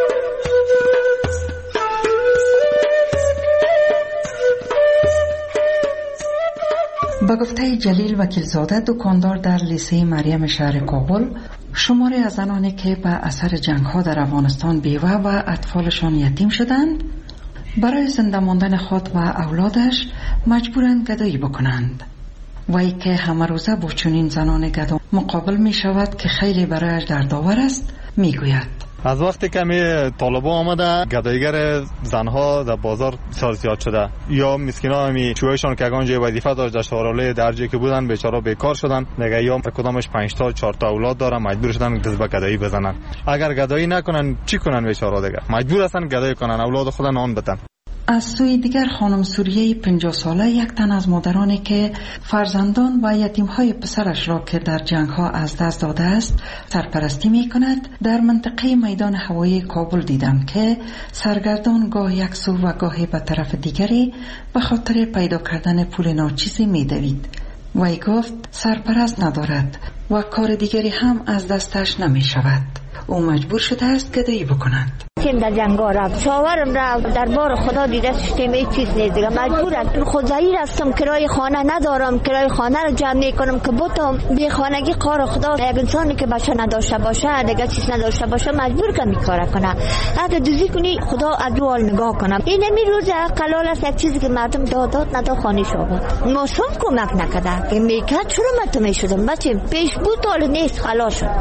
[SPEAKER 3] با گفته جلیل وکیلزاده دکاندار در لیسه مریم شهر کابل، شماری از زنانی که به اثر جنگ ها در افغانستان بیوه و اطفالشان یتیم شدند برای زنده ماندن خود و اولادش مجبورند گدایی بکنند و ای که همه روزه با چنین زنان گدا مقابل می شود که خیلی برایش دردآور است، می گوید
[SPEAKER 10] از وقتی که طالبان آمده گداییگر زنها در بازار بسیار زیاد شده، یا مسکینا همی چوهشان که اگانجای وظیفه داشت در شهرالای درجه که بودن بیچاره بیکار شدن دیگه، یا کدامش 5 تا 4 تا اولاد داره مجبور شدن دست به گدایی بزنن. اگر گدایی نکنن چی کنن بیچاره دیگه؟ مجبور هستن گدایی کنن اولاد خود نان بدن.
[SPEAKER 3] از سوی دیگر خانم سوریه 50 ساله یک تن از مادرانی که فرزندان و یتیم‌های پسرش را که در جنگ‌ها از دست داده است سرپرستی می‌کند، در منطقه میدان هوایی کابل دیدم که سرگردان گاه یک سو و گاهی به طرف دیگری به خاطر پیدا کردن پول ناچیزی می‌دوید. وی گفت سرپرست ندارد و کار دیگری هم از دستش نمی‌شود. او مجبور شده است گدایی بکند.
[SPEAKER 11] در جنگا رفت، شاورم رفت، در بار خدا دیده سیستم هیچ چیز نیست دیگه، مجبورم خدایی رفتم، کرای خانه ندارم، کرای خانه رو جمع میکنم که بودم بی خانگی کار خدا. یک انسانی که بچه نداشته باشه دیگه چیز نداشته باشه مجبور که میکاره کنه. اگه دوزی کنی خدا از دو حال نگاه کنم. این روز قلال است یک چیزی که مردم دادات نداد خانه شد موسم کمک نکرده میکرد چرا من تو میشدم بچه پیش بود حال نیست خلاص شد.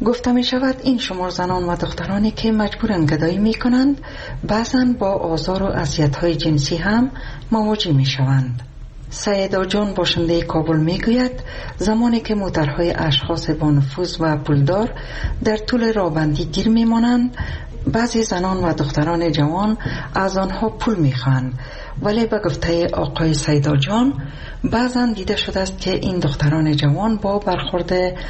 [SPEAKER 3] گفته می شود این شمار زنان و دخترانی که مجبورن گدایی می کنند بعضاً با آزار و اذیت‌های جنسی هم مواجه می شوند. سیدا جان باشنده کابل می گوید زمانی که موترهای اشخاص با نفوذ و پولدار در طول راهبندی گیر می مانند، بعضی زنان و دختران جوان از آنها پول می خواهند، ولی به گفته آقای سیدا جان بعضا دیده شده است که این دختران جوان با برخورد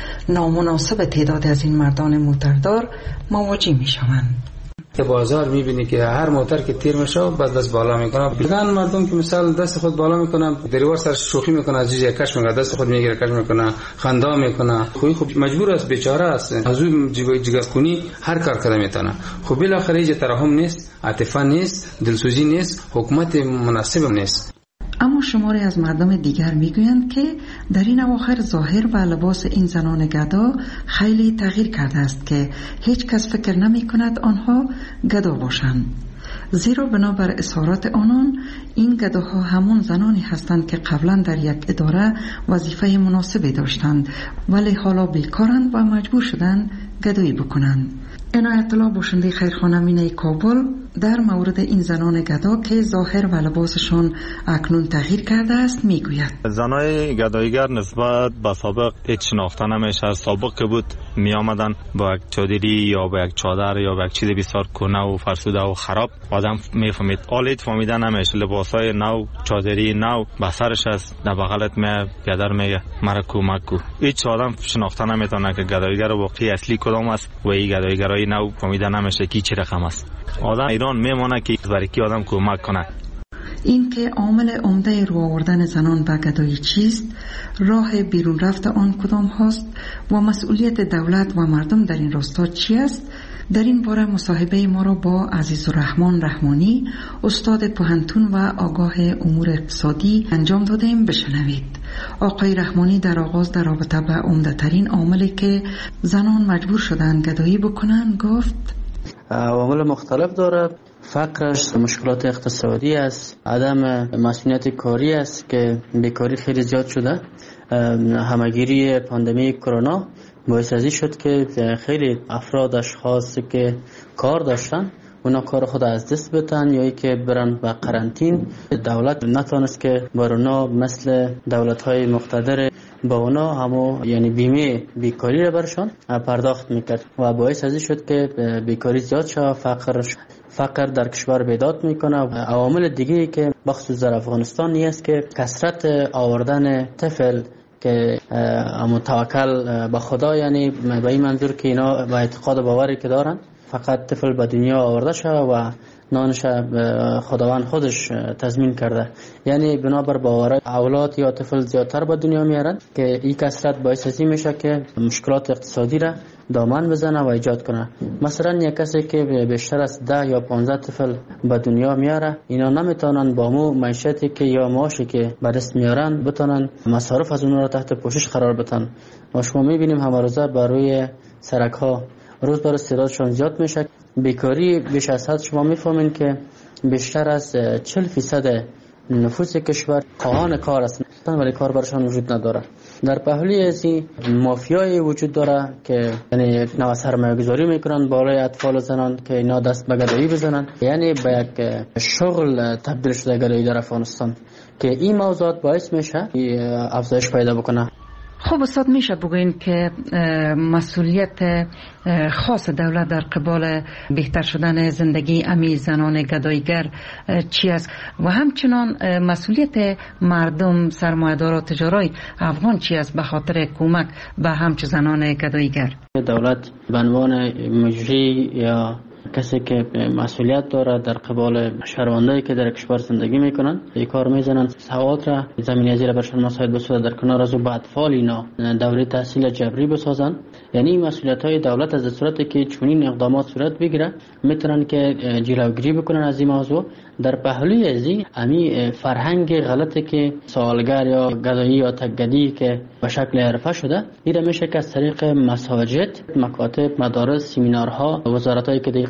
[SPEAKER 3] نامناسب تعداد از این مردان موتردار مواجه می شوند.
[SPEAKER 21] که بازار میبینی که هر موتر که تیر میشه باز دست بالا میکنه. بیگان مردم که مثال دست خود بالا میکنه، دریور سر شوخی میکنه، از جیجه کش میکنه، دست خود میگیره کش میکنه، خندا میکنه. خوب مجبور است، بیچاره است، از اون جگر کنی هر کار کرده میتونه. خب بالاخره هیچ ترحم نیست، عاطفه نیست، دلسوزی نیست، حکومت مناسب نیست.
[SPEAKER 3] اما شماری از مردم دیگر میگویند که در این اواخر ظاهر و لباس این زنان گدا خیلی تغییر کرده است که هیچ کس فکر نمی کند آنها گدا باشند، زیرا بنابر اظهارات آنان این گداها همون زنانی هستند که قبلا در یک اداره وظیفه مناسبی داشتند ولی حالا بیکارند و مجبور شدند گدایی بکنند. عنایت الله باشنده خیرخانه مینه کابل در مورد این زنان گدا که ظاهر و لباسشون اکنون تغییر کرده است میگوید
[SPEAKER 10] زنای گدایگر نسبت به سابق هیچ شناخته نمیشه. سابق که بود می آمدن با یک چادری یا با یک چادر یا با یک چیز بسیار کنه و فرسوده و خراب آدم میفهمید. حالا فهمیده نمیشه. لباسای نو، چادری نو به سرش است، در بغلت می پدر میگه مرا کمک کو. هیچ آدم شناخته نمیتونه که گدایگر واقعی اصلی کدام است و این گدایگرای نو فهمیده نمیشه کی چه رقم است. آدم ایران میمونه که برای کی آدم کمک کنه.
[SPEAKER 3] این که عامل عمده رو آوردن زنان به گدایی چیست، راه بیرون رفت آن کدام هست و مسئولیت دولت و مردم در این راستا چی است، در این باره مصاحبه ما را با عزیزالرحمن رحمانی استاد پوهنتون و آگاه امور اقتصادی انجام دادیم. بشنوید. آقای رحمانی در آغاز در رابطه به عمده ترین عاملی که زنان مجبور شدن گدایی بکنن گفت
[SPEAKER 4] عوامل مختلف داره. فقرش، مشکلات اقتصادی است، عدم مسئولیت کاری است که بیکاری خیلی زیاد شده. همگیری پاندمی کرونا باعث ازی شد که خیلی افراد اشخاص که کار داشتن اونا کار خود از دست بتن یا ای که برن به قرنطین. دولت نتونست که بر اونا مثل دولت‌های مقتدر با اونا همو یعنی بیمه بیکاری را برشان پرداخت میکرد و باعث ازی شد که بیکاری زیاد شد. فقر در کشور بیداد میکنه. عوامل دیگه که بخصوص در افغانستان نیست که کثرت آوردن طفل که متوکل به خدا، یعنی به این منظور که اینا با اعتقاد و باوری که دارن فقط طفل به دنیا آورده شد و نانش خداوند خودش تضمین کرده، یعنی بنابر باور اولاد یا طفل زیادتر به دنیا میارن که این کثرت باعث ازی میشه که مشکلات اقتصادی را دامن بزنه و ایجاد کنه. مثلا یک کسی که بیشتر از 10 یا 15 طفل به دنیا میاره، اینا نمیتونن با مو معیشتی که یا معاشی که به دست میارن بتونن مصارف از اون را تحت پوشش قرار بدن. و شما میبینیم همه روزه بر روی سرک ها روز بر روز تعدادشون زیاد میشه. بیکاری بیش از حد شما میفهمین که بیشتر از 40% نفوس کشور خواهان کار هستند ولی کار برشان وجود نداره. در پهلوی ازی مافیای وجود داره که یعنی نوع سرمایه گذاری میکنن بالای اطفال و زنان که اینا دست به گدایی بزنن، یعنی به یک شغل تبدیل شده گدایی در افغانستان که این موضوعات باعث میشه افزایش پیدا بکنه.
[SPEAKER 3] خب استاد میشه بگوین که مسئولیت خاص دولت در قبال بهتر شدن زندگی امی زنان گدایگر چی است و همچنان مسئولیت مردم سرمایه‌دار و تجارای افغان چی است به خاطر کمک به همچون زنان گدایگر؟
[SPEAKER 4] دولت به عنوان مجری یا کسی که مسئولیت داره در قبال شهروندایی که در کشور زندگی میکنن این کار میزنن، سواد را زمینه زیر برشان مساعد بسازه، در کنار از او به اطفال اینا دوره تحصیل جبری بسازن. یعنی مسئولیت های دولت از صورتی که چنین اقدامات صورت بگیره میتونن که جلوگیری بکنن از این موضوع. در پهلوی ازی امی فرهنگ غلطی که سوالگر یا گدایی یا تکگدی که به شکل حرفه شده، این میشه که از طریق مساجد، مکاتب، مدارس، سمینارها، وزارتایی که دیگه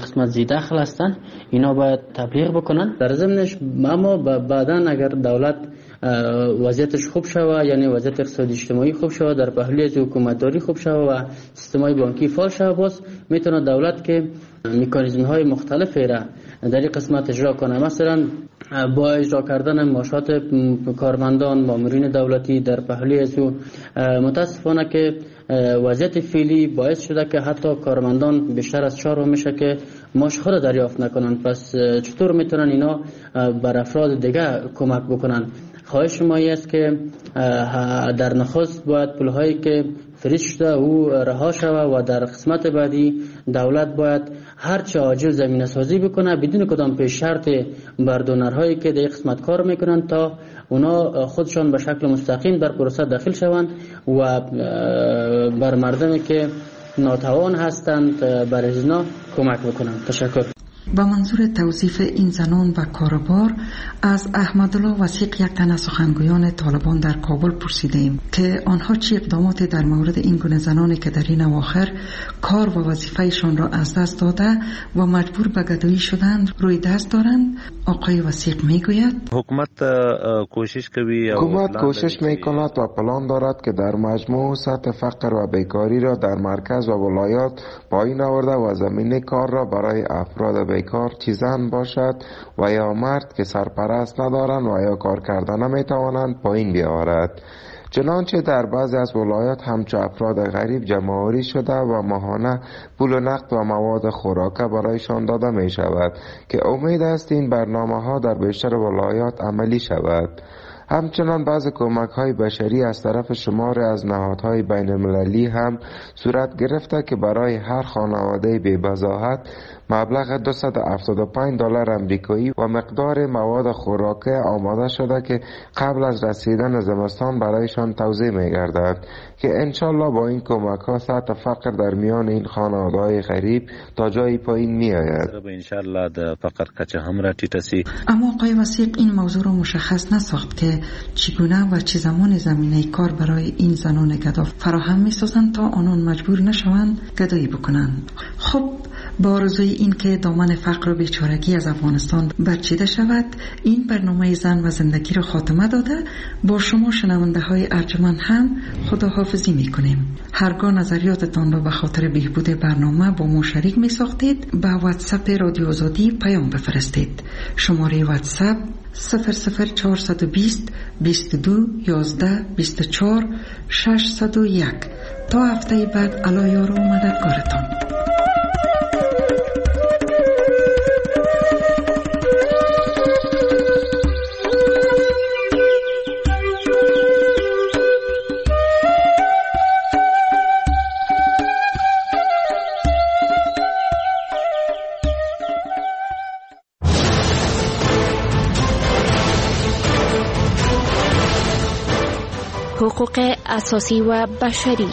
[SPEAKER 4] قسمت زیدخل هستن اینا باید تبلیغ بکنن. در ضمنش اما بعدا اگر دولت وضعیتش خوب شوه، یعنی وضعیت اقتصادی اجتماعی خوب شوه، در پهلوی از حکومتداری خوب شوه و سیستم‌های بانکی فعال شوه، باز میتونه دولت که مکانیزم‌های مختلفی را در این قسمت اجرا کنه. مثلا با اجرا کردن معاشات کارمندان، مامورین دولتی در پهلوی از متاسفانه که وضعیت فعلی باعث شده که حتی کارمندان بیشتر از 4 میشه که معاش خود دریافت نکنن. پس چطور میتونن اینا بر افراد دیگه کمک بکنن؟ خواهش ما است که در نخست باید پولهایی که فریز شده او رها شود و در قسمت بعدی دولت باید هرچه عاجل زمینه سازی بکنه بدون کدام پیش شرط بر دونرهایی که در قسمت کار میکنن تا اونا خودشان به شکل مستقیم در پروسه داخل شوند و بر مردمی که ناتوان هستند بر ازنا کمک بکنند. تشکر.
[SPEAKER 3] با منظور توصیف این زنان و کاربار از احمدالله وثیق، یک تن از سخنگویان طالبان در کابل، پرسیدیم که آنها چه اقداماتی در مورد این گونه زنانی که در این اواخر کار و وظیفه‌شان را از دست داده و مجبور به گدایی شدند روی دست دارند. آقای وثیق میگوید
[SPEAKER 12] حکومت کوشش میکند و پلان دارد که در مجموع سطح فقر و بیکاری را در مرکز و ولایات پایین آورده و زمینه کار را برای افراد بیکار چه زن باشد و یا مرد که سرپرست ندارند و یا کار کردن نمیتوانند پایین بیاورد. چنانچه در بعضی از ولایات همچو افراد غریب جمع‌آوری شده و ماهانه پول و نقد و مواد خوراکه برایشان داده می شود که امید است این برنامه ها در بیشتر ولایات عملی شود. همچنان بعض کمک های بشری از طرف شمار از نهادهای بین المللی هم صورت گرفته که برای هر خانواده بی‌بضاعت مبلغ $275 امریکایی و مقدار مواد خوراکه آماده شده که قبل از رسیدن زمستان برایشان توزیع می گردد که انشالله با این کمک ها سطح فقر در میان این خانواده‌های غریب تا جایی پایین می آید.
[SPEAKER 3] اما آقای وثیق این موضوع را مشخص نساخت که چگونه و چه زمان زمینه کار برای این زنان گدا فراهم می سازند تا آنان مجبور نشوند گدایی بکنند. خب با آرزوی این که دامن فقر و بیچارگی از افغانستان برچیده شود، این برنامه زن و زندگی را خاتمه داده با شما شنونده های ارجمند هم خداحافظی می کنیم. هرگاه نظریاتتان را به خاطر بهبود برنامه با ما شریک می ساختید به واتساپ رادیو آزادی پیام بفرستید. شماره واتساپ 00420 22 11 24 601. تا هفته بعد الله یار و مددگارتان.
[SPEAKER 13] حقوق اساسی و بشری.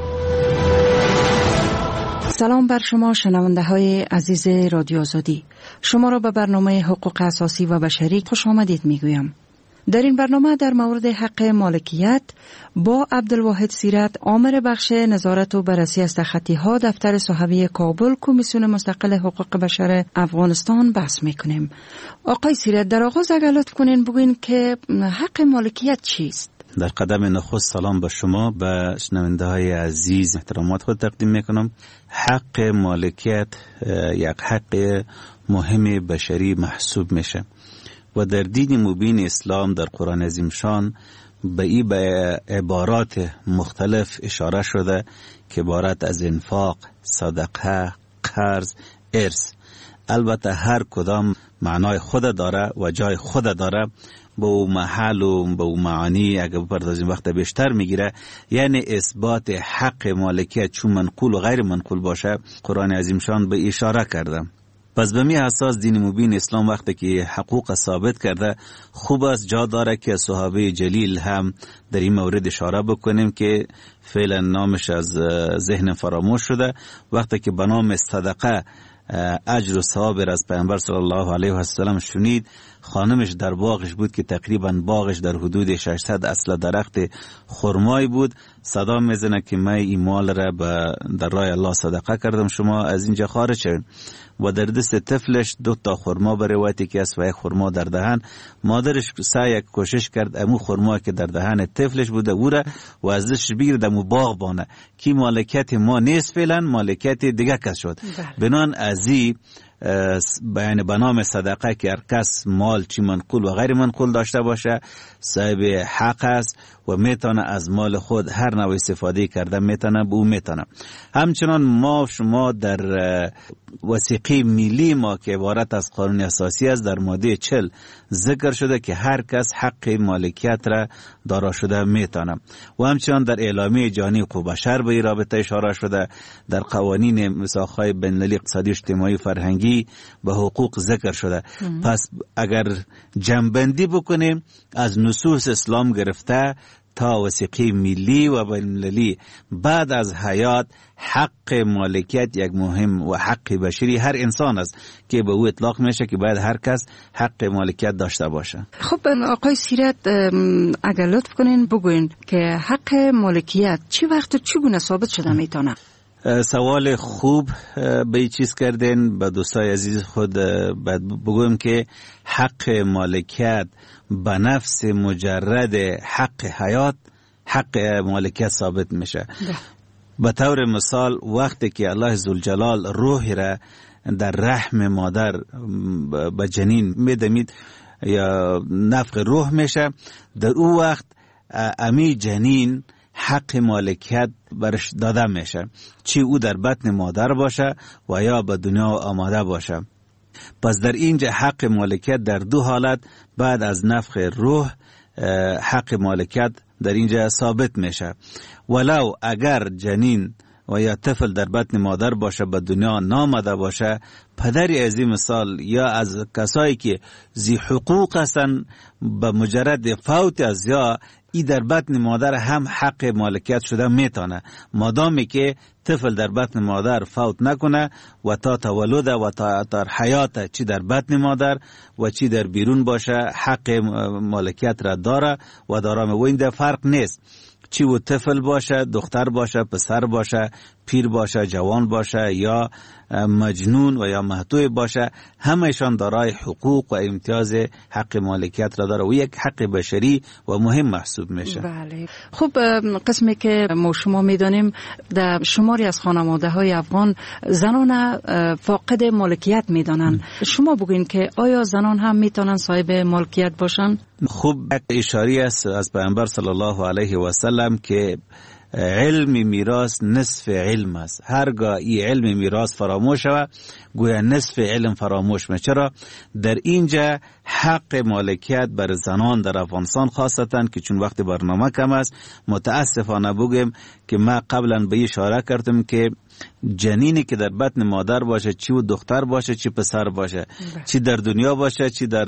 [SPEAKER 3] سلام بر شما شنونده های عزیز رادیو آزادی. شما را به برنامه حقوق اساسی و بشری خوش آمدید میگویم. در این برنامه در مورد حق مالکیت با عبدالواحد سیرت، آمر بخش نظارت و بررسی اسلحه‌ای ها دفتر صحوی کابل، کمیسیون مستقل حقوق بشر افغانستان بحث میکنیم. آقای سیرت، در آغاز اگر لطف کنین بگوین که حق مالکیت چیست؟
[SPEAKER 14] در قدم نخست سلام به شما، به شنونده های عزیز احترامات خود تقدیم میکنم. حق مالکیت یک حق مهم بشری محسوب میشه و در دین مبین اسلام در قرآن عظیم شان به این به عبارات مختلف اشاره شده که عبارت از انفاق، صدقه، قرض، ارث. البته هر کدام معنای خود داره و جای خود داره، با او محل و با او معانی اگر بپردازیم وقت بیشتر میگیره. یعنی اثبات حق مالکیت چون منقول و غیر منقول باشه قرآن عظیم شان به اشاره کرده. پس به می اساس دین مبین اسلام وقتی که حقوق ثابت کرده، خوب است جا داره که صحابه جلیل هم در این مورد اشاره بکنیم که فعلا نامش از ذهن فراموش شده. وقتی که به نام صدقه اجر و ثواب از پیامبر صلی الله علیه و سلم شنید، خانمش در باغش بود که تقریبا باغش در حدود 600 اصل درخت خرمای بود. صدا میزنه که من این مال را در راه الله صدقه کردم، شما از اینجا خارج شوین. و در دست طفلش 2 تا خرما به روایتی که است و 1 خرما در دهن. مادرش سعی کوشش کرد امو خرما که در دهن طفلش بوده او را و ازش بگیرد امو باغ بانه که مالکیت ما نیست، فعلا مالکیت دیگه کس شد. بنان ازی به نام صدقه که هر کس مال چی منقول و غیر منقول داشته باشه صاحب حق است و میتونه از مال خود هر نوع استفاده کرده میتونه به او میتونه. همچنان ما شما در وثیقه ملی ما که عبارت از قانون اساسی است در ماده 40 ذکر شده که هر کس حق مالکیت را دارا شده میتونه و همچنان در اعلامیه جهانی حقوق بشر به این رابطه اشاره شده. در قوانین میثاق‌های بین‌المللی اقتصادی اجتماعی فرهنگی به حقوق ذکر شده. پس اگر جمع‌بندی بکنیم از نصوص اسلام گرفته تا وثیقه ملی و بین‌المللی بعد از حیات حق مالکیت یک مهم و حق بشری هر انسان است که به او اطلاق میشه که باید هر کس حق مالکیت داشته باشه.
[SPEAKER 3] خب آقای سیرت اگر لطف کنین بگوین که حق مالکیت چی وقت و چگونه ثابت شده میتونه؟
[SPEAKER 14] سوال خوب به این چیز کردین. به دوستای عزیز خود بگویم که حق مالکیت به نفس مجرد حق حیات حق مالکیت ثابت میشه. به طور مثال وقتی که الله ذوالجلال روح را در رحم مادر به جنین میدمید یا نفخ روح میشه، در او وقت امی جنین حق مالکیت برش داده میشه، چی او در بطن مادر باشه و یا به دنیا آماده باشه. پس در اینجا حق مالکیت در 2 حالت بعد از نفخ روح حق مالکیت در اینجا ثابت میشه. ولو اگر جنین و یا طفل در بطن مادر باشه به دنیا نامده باشه، پدری از این مثال یا از کسایی که ذی حقوق هستن به مجرد فوت از یا ای در بطن مادر هم حق مالکیت شده میتونه، مادامی که طفل در بطن مادر فوت نکنه و تا تولد و تا حیات چی در بطن مادر و چی در بیرون باشه حق مالکیت را داره و دارم و این در فرق نیست، چی و طفل باشه، دختر باشه، پسر باشه، پیر باشه، جوان باشه یا مجنون و یا محتوی باشه، همهشان دارای حقوق و امتیاز حق مالکیت را داره و یک حق بشری و مهم محسوب میشه.
[SPEAKER 3] بله. خب قسمی که ما شما میدانیم در شماری از خانواده های افغان زنان فاقد مالکیت میدانن. شما بگوین که آیا زنان هم میتونن صاحب مالکیت باشن؟
[SPEAKER 14] خوب اشاری است از پیامبر صلی الله علیه و سلم که علم میراث نصف علم است. هرگاه این علم میراث فراموش شود گویا نصف علم فراموش میشه. چرا؟ در اینجا حق مالکیت بر زنان در افغانستان خاصتا که چون وقت برنامه کم است متاسفانه بگم که ما قبلا به اشاره کردم که جنینی که در بطن مادر باشه، چی و دختر باشه چی پسر باشه، چی در دنیا باشه چی در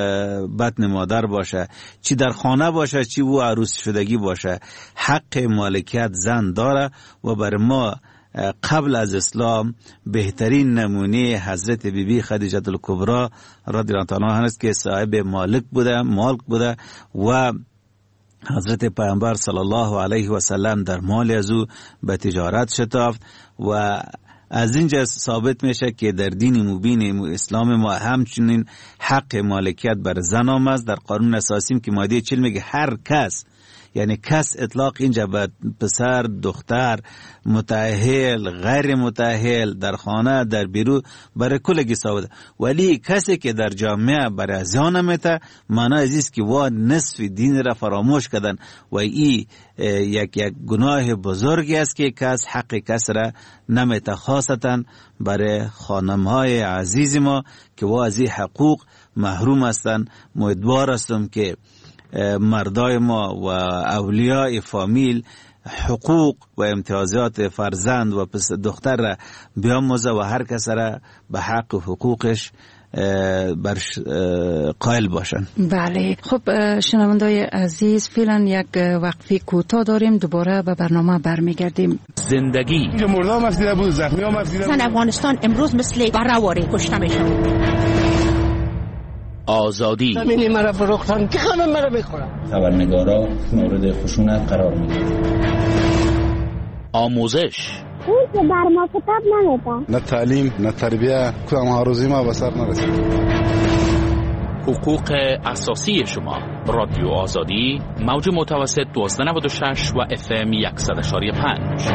[SPEAKER 14] بطن مادر باشه، چی در خانه باشه چی و عروس شدگی باشه، حق مالکیت زن داره. و بر ما قبل از اسلام بهترین نمونه حضرت بیبی خدیجه الکبری رضی الله عنها است که صاحب مالک بوده و حضرت پیامبر صلی الله علیه و سلم در مال از او به تجارت شتافت و از اینجا ثابت میشه که در دین مبین اسلام ما همچنین حق مالکیت بر زن آمد. در قانون اساسی که ماده 40 میگه هر کس، یعنی کس اطلاق اینجا به پسر، دختر، متأهل، غیر متأهل، در خانه، در بیرون برای کلگی ثابت. ولی کسی که در جامعه برای زیان میته معنی ازیست که وا نصف دین را فراموش کردن و این یک گناه بزرگی است که کس حق کس را نمیته، خاصتا برای خانمهای عزیز ما که وا از این حقوق محروم هستند. امیدوار هستم که مردای ما و اولیاء فامیل حقوق و امتیازات فرزند و دختر را بیاموزه و هر کس را به حق و حقوقش قائل باشن.
[SPEAKER 3] بله. خب شنوندای عزیز فعلا یک وقفه کوتاه داریم، دوباره به برنامه برمیگردیم.
[SPEAKER 18] زندگی
[SPEAKER 15] مردم هم دیده بود، زخمی هم دیده بود.
[SPEAKER 16] افغانستان امروز مثل برهواره کشته میشن.
[SPEAKER 18] آزادی.
[SPEAKER 15] زمینی مرا فروختن که همه مرا میخورن.
[SPEAKER 16] خبرنگارا مورد خشونت قرار میدن.
[SPEAKER 18] آموزش.
[SPEAKER 17] اون که بر ما کتاب نمیدن.
[SPEAKER 19] نه تعلیم نه تربیه کدام هاروزی ما به سر نرسید.
[SPEAKER 18] حقوق اساسی شما. رادیو آزادی موج متوسط 1296 و FM 100.5.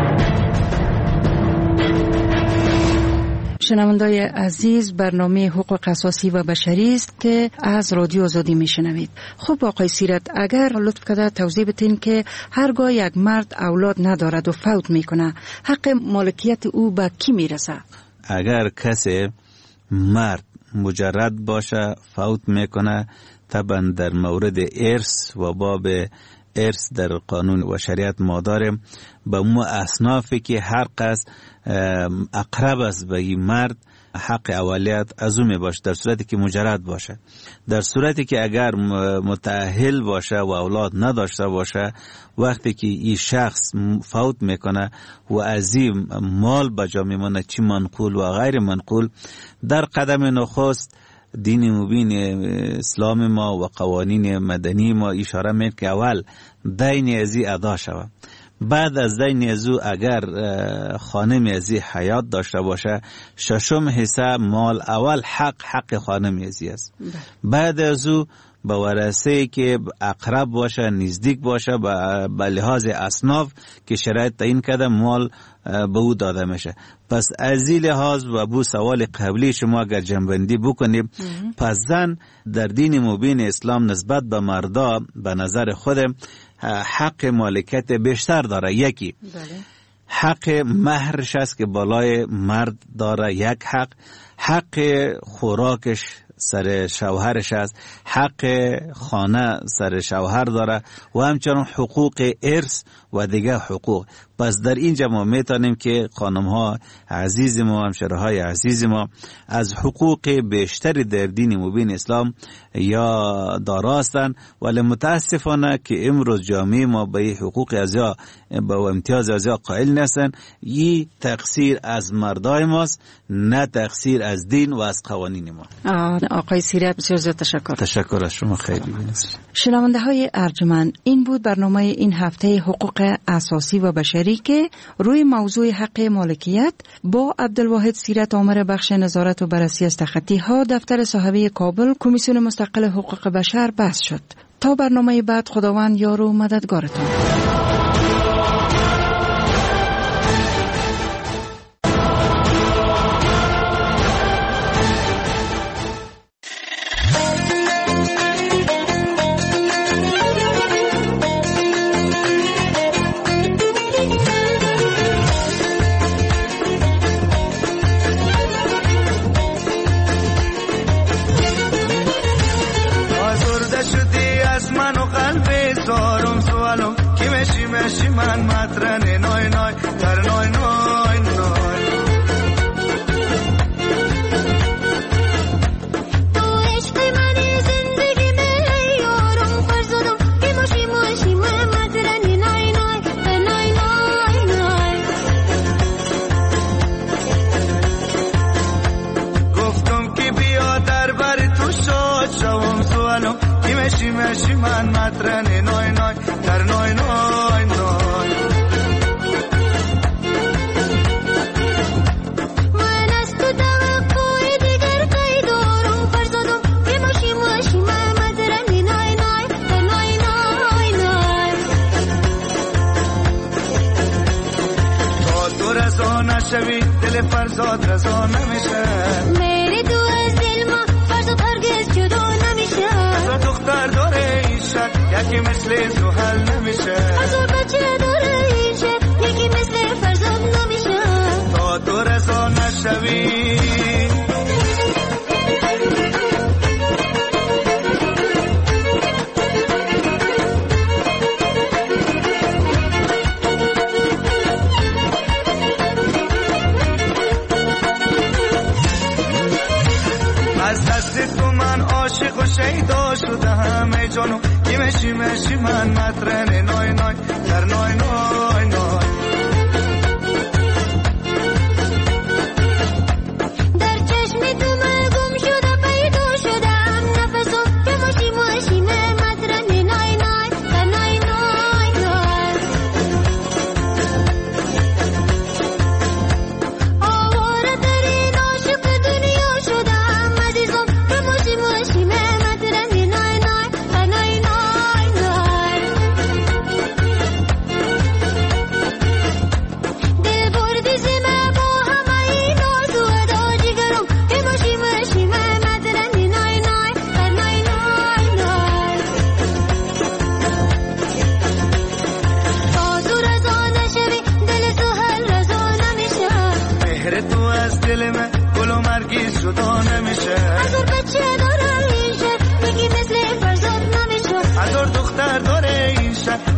[SPEAKER 3] شنوندای عزیز، برنامه حقوق اساسی و بشری است که از رادیو آزادی میشنوید. خب آقای سیرت، اگر لطف کرده توضیح بدین که هرگاه یک مرد اولاد ندارد و فوت میکنه، حق مالکیت او به کی میرسه؟
[SPEAKER 14] اگر کسی مرد مجرد باشه فوت میکنه، طبعا در مورد ارث و باب ارث در قانون و شریعت ما داریم به مو اصنافی که هر قصد اقرب است به این مرد حق اولیت از او می باشه، در صورتی که مجرد باشه. در صورتی که اگر متأهل باشه و اولاد نداشته باشه، وقتی که این شخص فوت میکنه و از این مال بجا میمونه، چی منقول و غیر منقول، در قدم نخست دین مبین اسلام ما و قوانین مدنی ما اشاره میکنه که اول دین ازی ادا شود. بعد از دین ازو اگر خانم ازی حیات داشته باشه، ششم حصه مال اول حق خانم ازی است. بعد ازو به ورثه که اقرب باشه، نزدیک باشه، به لحاظ اصناف که شرایط تعیین کرده مال به او داده میشه. پس از این لحاظ و بو سوال قبلی شما اگر جنبندی بکنیم، پس زن در دین مبین اسلام نسبت به مردا به نظر خود حق مالکیت بیشتر داره. یکی حق مهرش است که بالای مرد داره، یک حق خوراکش سر شوهرش است، حق خانه سر شوهر داره و همچنان حقوق ارث و دیگه حقوق. پس در اینجا ما میتونیم که خانم ها عزیز ما، همشهره های عزیز ما از حقوق بیشتری در دین مبین اسلام یا داراستن، ولی متاسفانه که امروز جامعه ما به حقوق ازیا به امتیاز ازیا قائل نیستن. این تقصیر از مردای ماست، نه تقصیر از دین و از قوانین ما.
[SPEAKER 3] آقای سیرت بسیار زیاد تشکر.
[SPEAKER 14] تشکر از شما، خیلی بینست.
[SPEAKER 3] شنونده های ارجمند، این بود برنامه این هفته حقوق اساسی و بشری که روی موضوع حق مالکیت با عبدالواحد سیرت آمر بخش نظارت و بررسی از تخطی ها دفتر صاحبه کابل کمیسیون مستقل حقوق بشر بحث شد. تا برنامه بعد، خداوند یار و مددگارتان.
[SPEAKER 22] من مطرن نای نای در نای نای نای تو عشق منی زندگی می یارم فرزادم که ماشی ماشی من مطرن نای نای در نای نای نای گفتم که بیا در بر تو شاد شوم سوالم که ماشی ماشی من مطرن نای نای در نای نای شوی دل فرزاد رضا نمیشه میری تو از دل ما فرزاد هرگز جدا نمیشه از دختر داره این شک یکی مثل زحل نمیشه از بچه داره این شک یکی مثل فرزاد نمیشه تا تو رضا نشوی عاشق و شیدا شدم ای جانو کی مشی مشی من مطرن نای نای در نای نای نای در چشمی تو من گم شده پیدا شدم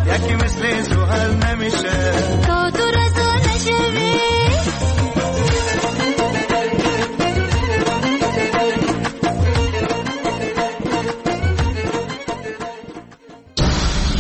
[SPEAKER 22] یکی مثل زحل نمیشه.